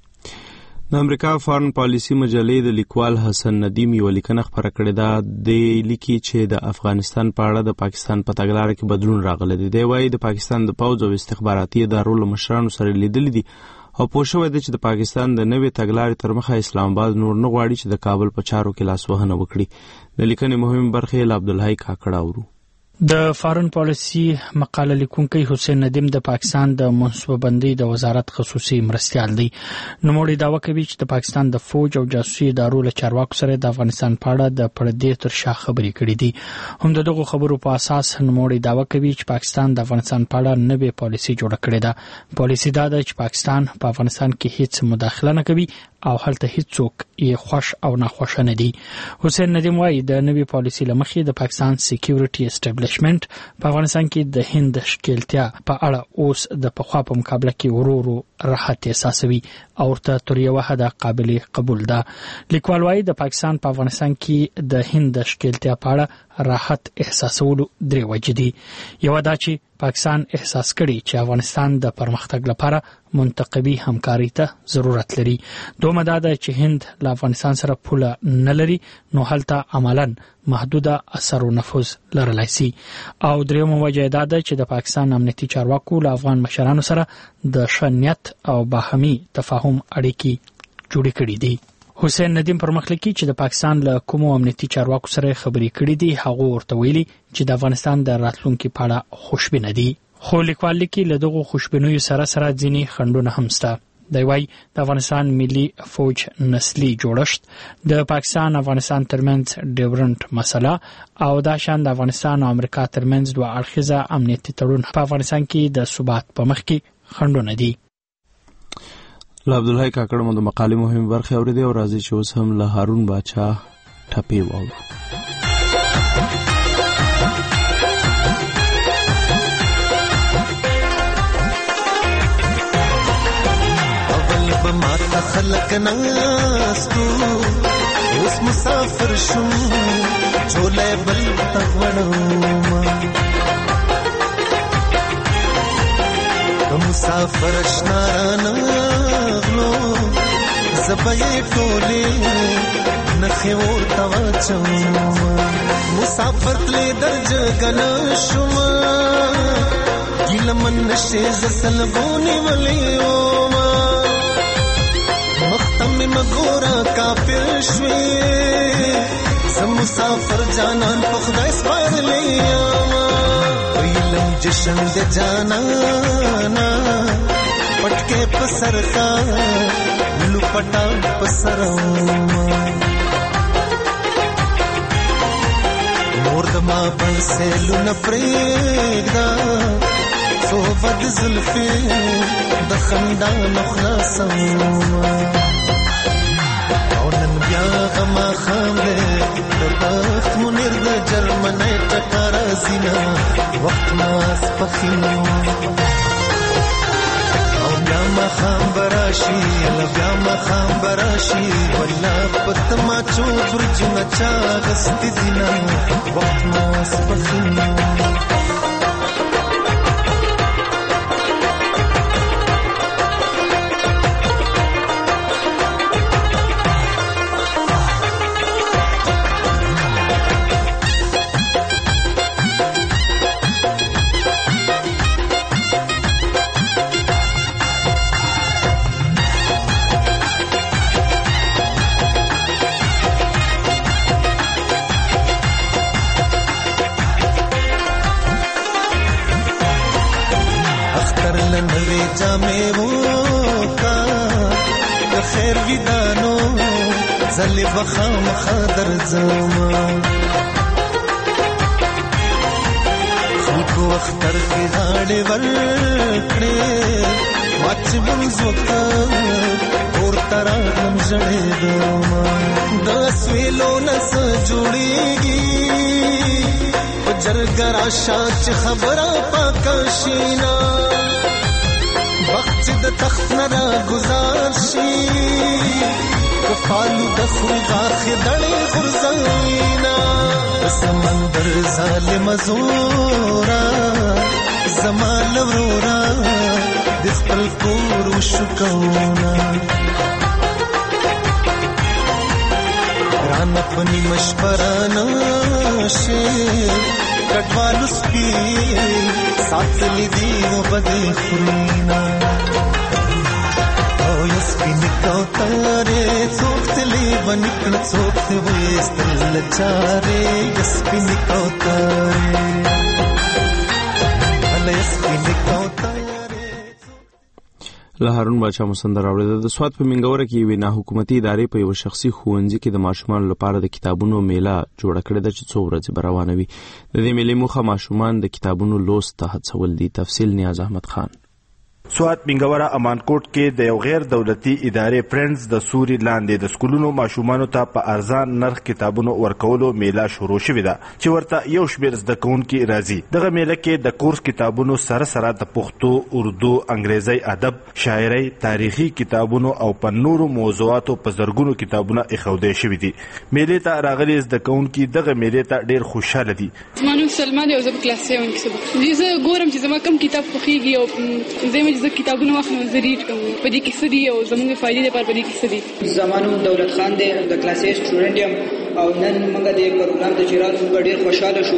د امریکا فارن پالیسی مجلې د لیکوال حسن ندیم یو لیکنه خپره کړې ده. د لیکي چې د افغانستان په اړه د پاکستان په تګلارې کې بدلون راغلی دی. دی وایي د پاکستان د پوځ او استخباراتي ادارو له مشرانو سره لیدلي دي او پوه شوی دی چې د پاکستان د نوې تګلارې تر مخه اسلام آباد نور نه غواړي چې د کابل په چارو کې لاسوهنه وکړي. د لیکنې مهم برخې له عبدالحی کاکړ اورو.
د فارن پالیسی مقاله لیکونکی حسین ندیم د پاکستان د منصوبه‌بندۍ د وزارت خصوصي مرستیال دی. نوموړي دعوه کوي چې د پاکستان د فوج او جاسوسي ادارو له چارواکو سره د افغانستان په اړه د پردې تر شا خبرې کړې دي. هم د دغو خبرو په اساس نوموړي دعوه کوي چې پاکستان د افغانستان په اړه نوې پالیسي جوړه کړې ده. پالیسي دا ده چې پاکستان په افغانستان کې هیڅ مداخله نه کوي او هلته هیڅوک یې خوښ او ناخوښه نه دي. حسین ندیم وایي د نوې پالیسي له مخې د پاکستان سکیورټي اسټابلیشمنت په افغانستان کې د هند ښکېلتیا په اړه اوس د پخوا په مقابله کې ورو ورو راحت احساسوي او ورته تر یوه حده قابل قبول ده. لیکوال وایي د پاکستان په افغانستان کې د هند ښکېلتیا په اړه راحت احساسولو درې وجې دي. یوه دا چې پاکستان احساس کړي چې افغانستان د پرمختګ لپاره منتقبي همکاري ته ضرورت لري. دومره دا ده چې هند له افغانستان سره پوله نه لري نو هلته عملاً محدوده اثر و نفوذ لرلی سي. او درېیمه وجه دا ده چې د پاکستان امنیتي چارواکو له افغان مشرانو سره د ښه نیت او باهمي تفاهم اړیکې جوړې کړې دي. حسین ندیم پرمخ لیکي چې د پاکستان له کومو امنیتي چارواکو سره خبرې کړې دي هغه ورته ویلي چې د افغانستان د راتلونکي په اړه خوشبینه دي. خو لیکوال لیکي له دغو خوشبینیو سره سره ځینې خنډونه هم شته. دی وايي د افغانستان ملي فوج نسلي جوړښت، د پاکستان افغانستان ترمنځ ډیورنټ مسله او دا شان د افغانستان او امریکا ترمنځ دوه اړخیزه امنیتي تړون په افغانستان کې د ثبات په مخ کې خنډونه دي.
له عبدالحی کاکړ مو د مقالې مهمې برخې اورېدې او راځي چې اوس هم له هارون باچا ټپې واورو.
بماتا خلق ناستو اوس مسافر شم چولے بل تغوڑوما مسافر اشنارانا غلو زبائی ٹولے نخیور تواچوما مسافر تلے درج گنا شما گیلمن نشیز سلبونی ولیوما مختم مگورا کافر شوی زم مسافر جانان پا خدای سپار لیاما ویلم جشن دے جانانا پٹکے پسر کا لپٹا پسروما مورد ما بنسیلو نپریگدا سو بد زلفی دخندان اخلاصوما اونن بیا غما خاملے دبخت منیر دا جرمنی ٹکارا زینا وقت ماس پخینو او بیا ما خام براشی اللہ بیا ما خام براشی واللہ پتما چو برجو نچا غستی زینا وقت ماس پخینو زلی بخام خادر زما خلقو اختر کی غاڑی ورکڑی واچ بمز وقت اور تراغم جڑی دوما دس ویلو نس جوڑی گی جرگر آشاچ خبرہ پاکاشینا وقت د تخت نرا گزار شی کفالو دخوی غاخ دڑی غرزائینا سمندر ظالم زورا زمال ورورا دخپل کور شکونا رانا پنی مشپرانا شیر کٹوالو سپی ساتھ لی دیو بدی خورینا او یسپی نکاو تارے سوکت لی ونکن سوکت ویستل چارے یسپی نکاو تارے علی یسپی نکاو تارے.
له هارون باچا مسندر اوریدل. د سواد په منګوره کې وینا حکومتي ادارې په یو شخصي ښوونځي کې د ماشومان لپاره د کتابونو میله جوړه کړې ده چې څو ورځې روانه وي. د دې میلې موخه ماشومان د کتابونو لوست ته هڅول دي. تفصیل نیاز احمد خان.
سواد منګوره امانکوټ کې د یو غیر دولتي ادارې فرندز د سوري لاندې د سکولونو ماشومانو ته په ارزان نرخ کتابونو ورکولو میله شروع شوې ده چې ورته یو شمېر زده کوونکي راځي. دغه میله کې د کورس کتابونو سره سره د پښتو، اردو، انګریزي ادب، شاعري، تاریخي کتابونو او په نورو موضوعاتو په زرګونو کتابونه ایښودل شوي دي. میلې ته راغلي زده کوونکي دغه میلې ته ډېر خوشحاله دي.
زما نوم سلما دی او زه په کلاس سیون کې یم. زه ګورم چې زما کوم کتاب خوښېږي او زه زه کتابونه واخلم زه ریډ کوم په دې کې څه دي او زموږ د فایدې لپاره په دې کې څه دي.
زما نوم دولت خان دی، د کلاس ایټ سټوډنټ یم او نن موږ د پروګرام ته چې راغلو موږ ډېر خوشحاله شو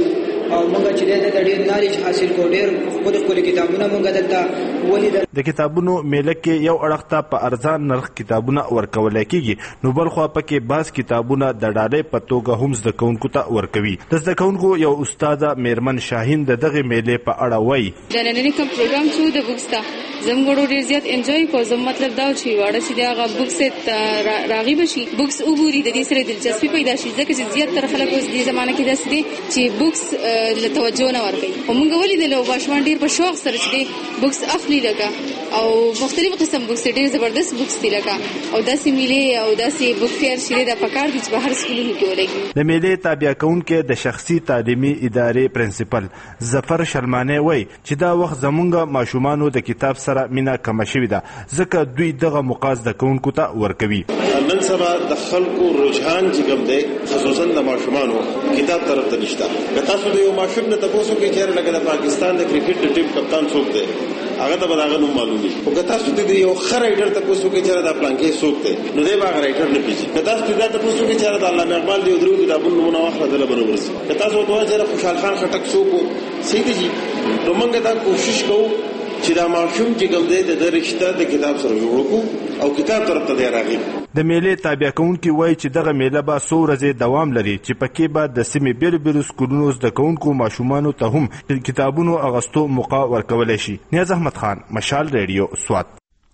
او موږ چې د ډېر نالج حاصل کو ډېر خپل خپل کتابونه موږ دلته ولیدل.
د کتابونو میله کې یو اړخ ته په ارزان نرخ کتابونه ورکول کېږي، نو بل خوا پکې بعض کتابونه د ډالۍ په توګه هم زده کوونکو ته ورکوي. د زده کوونکو یو استاد میرمن شاهین د دغه میلې په اړه وایي:
د نننی کوم پروګرام چې د بوکس ته زموږ ډېر زیات انجوای کوو. زم مطلب دا چې واړه چې دغه بوکس راغیب شي، بوکس وګوري، د دې سره دلچسپي پیدا شي، ځکه چې زیات تر خلک اوس د زمانه کې داسې دي چې بوکس له توجه نه ورکوي. او موږ ولیدل او ماشومان ډېر په شوق سره چې بوکس اخلي لګا او مختلف قسم بوکس ډېر زبردست بوکس دي لګا او داسې میلې او داسې بوک فیر چې د پکار دي چې په هر سکولونو کې ولګي.
د میلې تابع کوونکې د شخصي تعلیمي ادارې پرنسپل ظفر شلمانه وایي چې دا وخت زمونږ ماشومانو د کتاب سره مینه کم شوې ده، ځکه دوی دغه مقاصد د کوونکو ته ورکوي.
نن سبا د خلکو رجحان چې کوم دی خصوصا د ماشومانو کتاب طرف ته نشته. که تاسو د یو ماشوم نه تاسو کې چیرې لکه د پاکستان د کرکټ ټیم کپتان څوک دی هغه ته به هغه نوم معلوم وي، او که تاسو د یو ښه رایټر تاسو کې چیرې د پلان کې څوک دی نو دی به هغه رایټر نه پیژني. که تاسو د تاسو کې چیرې د علامه اقبال دی درو کتابونو نومونه واخله دله به ورسي. که تاسو دوه چیرې خوشحال خان خټک څوک صحیح دی نو موږ دا کوشش کوو چې دا ماشوم چې کوم دی د رشته د کتاب سره جوړ کړو او کتاب طرف ته راغی.
د میلې تابع کوونکي وایي چې دغه میله به څو ورځې دوام لري، چې پکې به د سیمې بیل بیل سکولونو زده کوونکو ماشومانو ته هم کتابونو اغوستو موقع ورکولی شي. نیاز احمد خان، مشال ریډیو، سوات.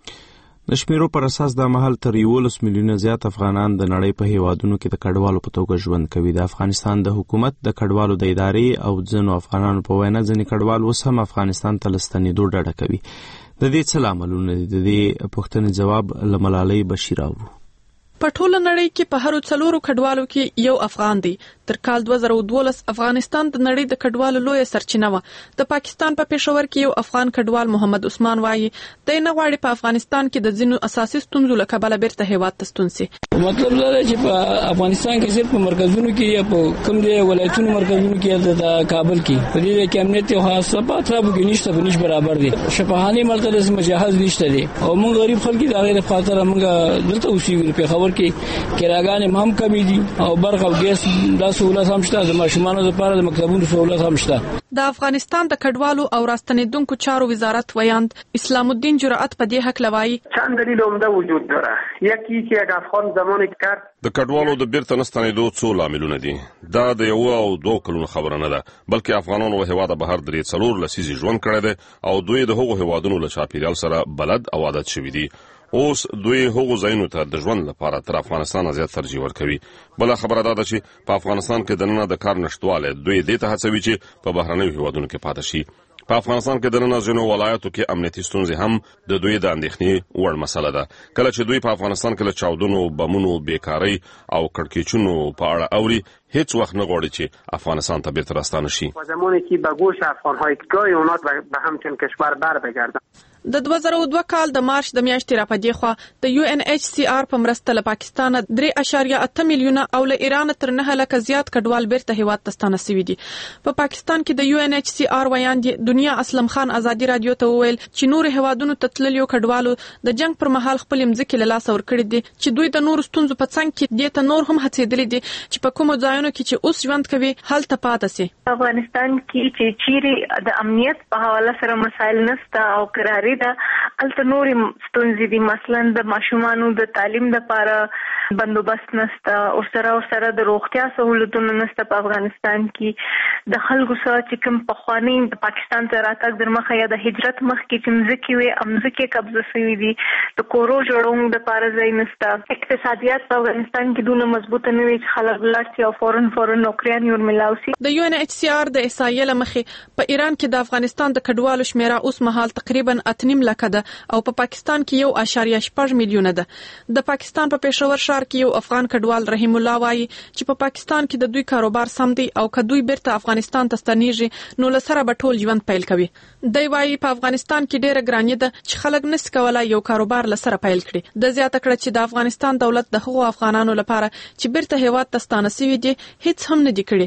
د شمیرو پر اساس د مهال تر یولس میلیونه زیات افغانان د نړۍ په هیوادونو کې د کډوالو په توګه ژوند کوي. د افغانستان د حکومت د کډوالو د ادارې او ځینو افغانانو په وینا ځینې کډوال اوس هم افغانستان ته له ستنېدو ډډه کوي. د دې څه لاملونه دي؟ د دې پوښتنې جواب له ملالۍ بشیر اورو.
په ټوله نړۍ کې په هرو څلورو کډوالو کې یو افغان دی. تر کال دوه زره دولس افغانستان د نړۍ د کډوالو لویه سرچینه وه. د پاکستان په پېښور کې یو افغان کډوال محمد عثمان وایي دی نه غواړي په افغانستان کې د ځینو اساسي ستونزو له کبله بیرته هېواد ته ستون سي.
مطلب دا دی چې په افغانستان کې صرف په مرکزونو کې یا په کوم دی ولایتونو مرکزونو کې د کابل کې په دې کې امنیت او خاصه اطرافو کې نشته، په نش برابر دي. شفاهاني مرکز مجهز نشته دي او موږ غریب خلک د هغې خاطر موږ دلته اوسېږو. پېښور کې کراګانې هم کمې دي او برق او ګیس دا سهولت هم شته، د ماشومانو لپاره د مکتبونو سهولت هم شته.
د افغانستان د کډوالو او راستنېدونکو چارو وزارت ویاند اسلام الدین جرأت په دې حق لوي
چند دلیل عمده وجود داره. یکی که یک افغان زمانی که کرد
د کډوالو د بیرته نستنېدو څو لاملونه دي. دا د یو او دوه کلونو خبره نه ده، بلکې افغانانو له هیواده بهر درې څلور لسیزې ژوند کړی دی او دوی د هغو هیوادونو له چاپیریال سره بلد او عادت شوي دي. اوس دوی هغو ځایونو ته د ژوند لپاره تر افغانستان زیات ترجیح ورکوي. بله خبره دا ده چې په افغانستان کې دننه د کار نشتوالی دوی دې ته هڅوي چې په بهرنیو هیوادونو کې پاتې شي. په افغانستان کې دننه ځینو ولایتو کې امنیتي ستونزې هم د دوی د اندېښنې وړ مسله ده. کله چې دوی په افغانستان کې له چاودنو، بمونو، بیکارۍ او کړکېچونو په اړه اوري، هیڅ وخت نه غواړي چې افغانستان ته بیرته راستانه شي.
و زمانی که به گوش افغان‌های گاهی اونا به همچین کشور بر بگردن.
د دوه زره دوه کال د مارچ د میاشتې راپدې خوا د یو ان ایچ سی آر په مرسته له پاکستان درې اشاریه اته میلیونه او له ایران تر نه لکه زیات کډوال بیرته هیواد ته ستانه شوي دي. په پاکستان کې د یو ان ایچ سی آر ویاند دنیا اسلم خان ازادي رادیو ته وویل چې نور هیوادونو ته تللیو کډوالو د جنگ پر مهال خپل مځکې له لاسه ورکړي دي، چې دوی د نور ستونزو په څنګ کې دې ته نور هم هڅېدلي دي چې په کومو ځایونو کې چې اوس ژوند کوي هلته پاتې سي.
افغانستان کې چې چیرې د امنیت په حواله سره مسایل نشته او قراري ده، الته نورې ستونزې دي. مثلا د ماشومانو د تعلیم لپاره بندوبست نشته او سره او سره د روغتیا سہولتونو نشته. په افغانستان کې د خلکو سره چې کوم پخواني د پاکستان ته راتګ در مخه یا د هجرت مخکې چې مځکې وي امځکې قبضه شوي دي، د کورو جوړولو لپاره ځای نشته. اقتصادیات په افغانستان کې دونه مضبوطه نه وي چې خلک لاړ شي او فورن فورن نوکریان یې ورملاو شي.
د یو ان ایچ سی آر د احصایې له مخې په ایران کې د افغانستان د کډوالو شمیره اوس مهال تقریبا اته نیم لکه ده او په پاکستان کې یو اشاریه شپږ میلیونه ده. د پاکستان په پېښور ښار کې یو افغان کډوال رحیم الله وایي چې په پاکستان کې د دوی کاروبار سم دی او که دوی بیرته افغانستان ته ستنېږي نو له سره به ټول ژوند پیل کوي. دی وایي په افغانستان کې ډېره ګراني ده چې خلک نسي کولی یو کاروبار له سره پیل کړي. د زیاته کړه چې د افغانستان دولت د هغو افغانانو لپاره چې بیرته هیواد ته ستانه شوي دي هیڅ هم نه دي کړي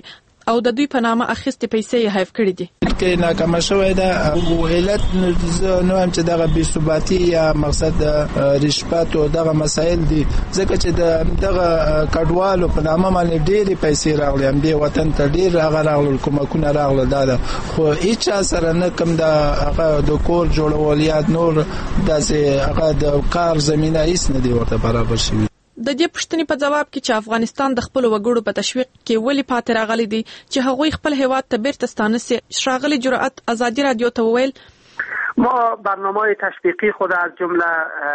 او د دوی په نامه اخیستې پیسې یې حیف کړې دي.
کې ناکامه شوې ده علت نو هم چې دغه بې ثباتي یا مقصد رشوت او دغه مسایل دي ځکه چې د دغه کډوالو په نامه باندې ډېرې پیسې راغلي هم دې وطن ته ډېر هغه راغلل کومکونه راغله دا ده خو هیڅ سره نه کوم د هغه د کور جوړول یا نور داسې هغه د کار زمینه هیڅ نه دی ورته برابر شوي.
د دې پوښتنې په جواب کې چې افغانستان د خپل وګړو په تشویق کې ولې پاتې راغلي دي چې هغوی خپل هیواد ته بیرته ستانه سي، ښاغلي جرأت ازادي رادیو ته وویل
ما برنامه‌های تشویقی خود از جمله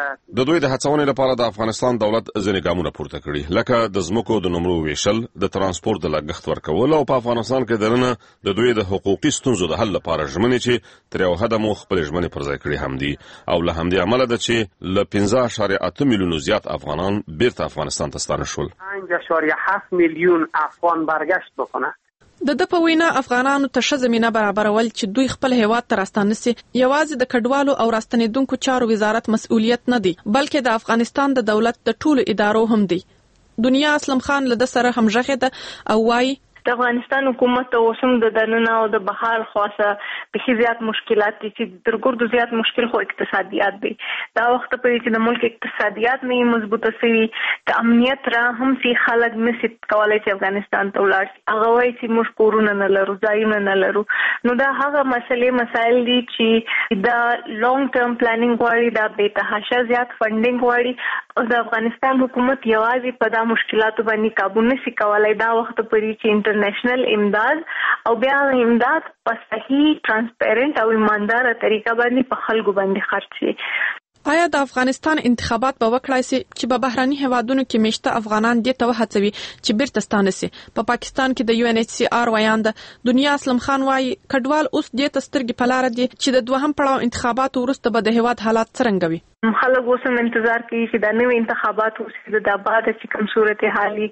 د دوی د هڅونې لپاره د افغانستان دولت ځینې ګامونه پورته کړي لکه د ځمکو د نمرو ویشل، د ترانسپورت د لګښت ورکول او په افغانستان کې دننه د دوی د حقوقي ستونزو د حل لپاره ژمنې چې تر یو حده مو خپل ژمنې پر ځای کړې هم دي او له همدې امله ده چې له پنځه اعشاریه اته میلیونو زیات افغانان بیرته افغانستان ته ستانه شول.
پنج اعشاریه هفت میلیون افغان برگشت بکنه.
د د په وینا افغانانو ته ښه زمینه برابرول چې دوی خپل هیواد ته راستانه سي یوازې د کډوالو او راستنیدونکو چارو وزارت مسؤلیت نه دی بلکې د افغانستان د دولت د ټولو ادارو هم دی. دنیا اسلم خان له د سره همغږی ده او وايي
د افغانستان حکومت اوسم د دننه او د بهر خاصه به زیات مشکلات دي چې درګردو زیات مشکل خو اقتصادیات دي. دا وخت په چې د ملک اقتصادیات نه مضبوطه شي د امنیت را هم سي خلک نسي کولای چې افغانستان ته ولاړ شي. هغه وایي چې موږ کورونه نه لرو، ځایونه نه لرو. نو دا هغه مسلې مسایل دي چې دا لانګ ټرم پلانینګ غواړي، دا به تحاشا زیات فنډینګ غواړي او د افغانستان حکومت یوازې په دا مشکلاتو باندې قابو نسي کولای. دا وخت په چې انټرنیشنل امداد او بیا امداد په صحیح ترانسپیرنت او ایماندار طریقه باندې په خلکو باندې خرڅ شي.
آیا د افغانستان انتخابات به وکړای شي چې په بهراني هیوادونو کې مشته افغانان دې ته وهڅوي چې بیرته ستانه سي؟ په پاکستان کې د یو ان ایچ سی آر ویاند دنیا اسلم خان وايي کډوال اوس دې ته سترګې په لار دي چې د دوهم پړاو انتخاباتو وروسته به د هیواد حالات څنګه وي.
خلک اوس هم انتظار کوي چې د نوي انتخاباتو وروسته د بعد چې کوم صورت حالي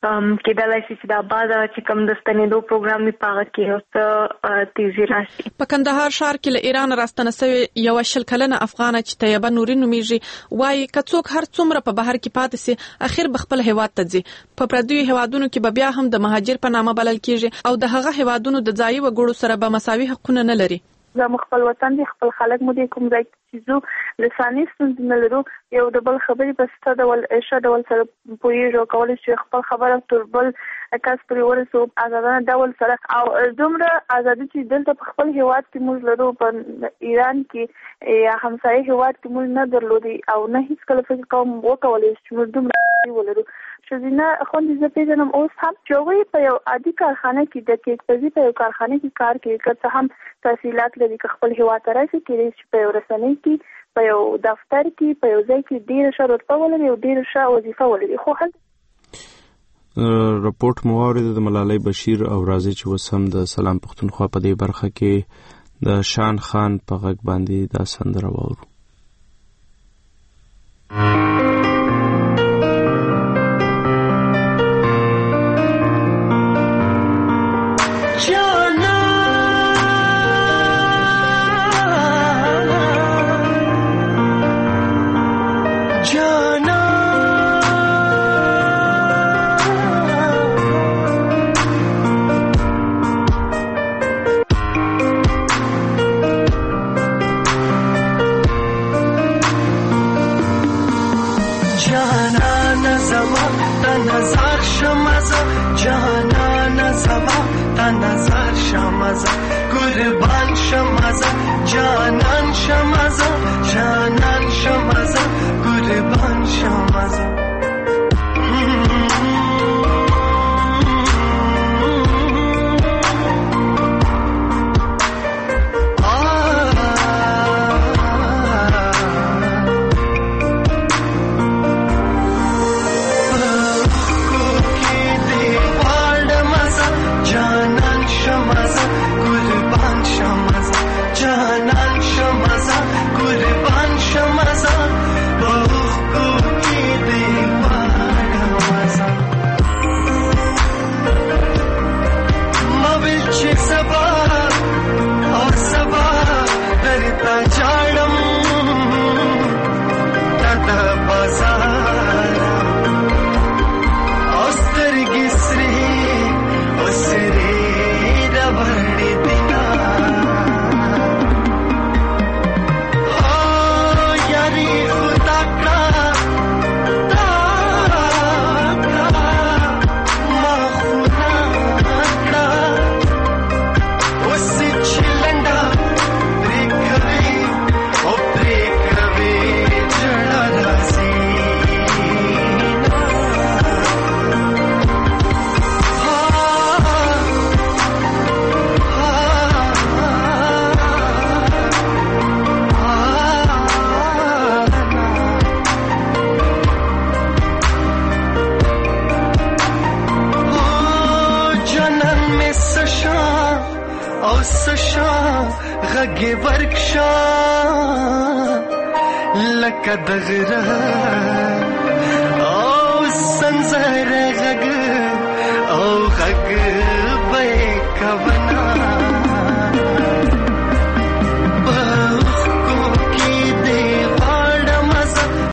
کېدلای شي چې د بعد چې کوم د ستنېدو پروګرام نه پاغه کې اوس تیزی راشي.
په کندهار ښار کې له ایران راستنه شوی یو شل کلنه افغانه چې طیبه نوري نومیږي وايي کڅوک هر څومره په بهر کې پاتې سي اخر بخپل هیواد ته ځي. په پردیو هیوادونو کې به بیا هم د مهاجر په نامه بلل کیږي او د هغه هیوادونو د ځایي وګړو سره به مساوي حقوق نه لري.
زموږ خپل وطن دی، خپل خلک مو دي کوم ځای چې زو لساني ستونزې نه لرو، یو د بل خبرې په ستا ډول ښه ډول سره پوهېږو، کولی شو خپل خبره تر بل کس پرې ورسو ازادانه ډول سره. او دومره ازادي چې دلته په خپل هیواد کې موږ لرو په ایران کې یا همسایه هیواد کې موږ نه درلودي او نه هیڅکله فکر کوم وکولی چې موږ دومره ولرو. ښځینه خوندې زه پېژنم اوس هم چې هغوی په یو عادي کارخانه کې د کیک پزي په یو کارخانه کې کار کوي، که څه هم تحصیلات لري، که خپل هیواد ته راشي کېدای شي په یو رسنۍ کې په یو دفتر کې په یو ځای کې ډېره ښه رتبه ولري او ډېره ښه وظیفه ولري. خو هلته
رپورټ مو واورېد د ملالۍ بشیر او راځي چې اوس هم د سلام پښتونخوا په دې برخه کې د شان خان په غږ باندې دا سندره واورو.
جانان شمازه قربان شمازه بخ کو کی غږ ورکشا لکه دغره او سنځره غږ او غږ به کوي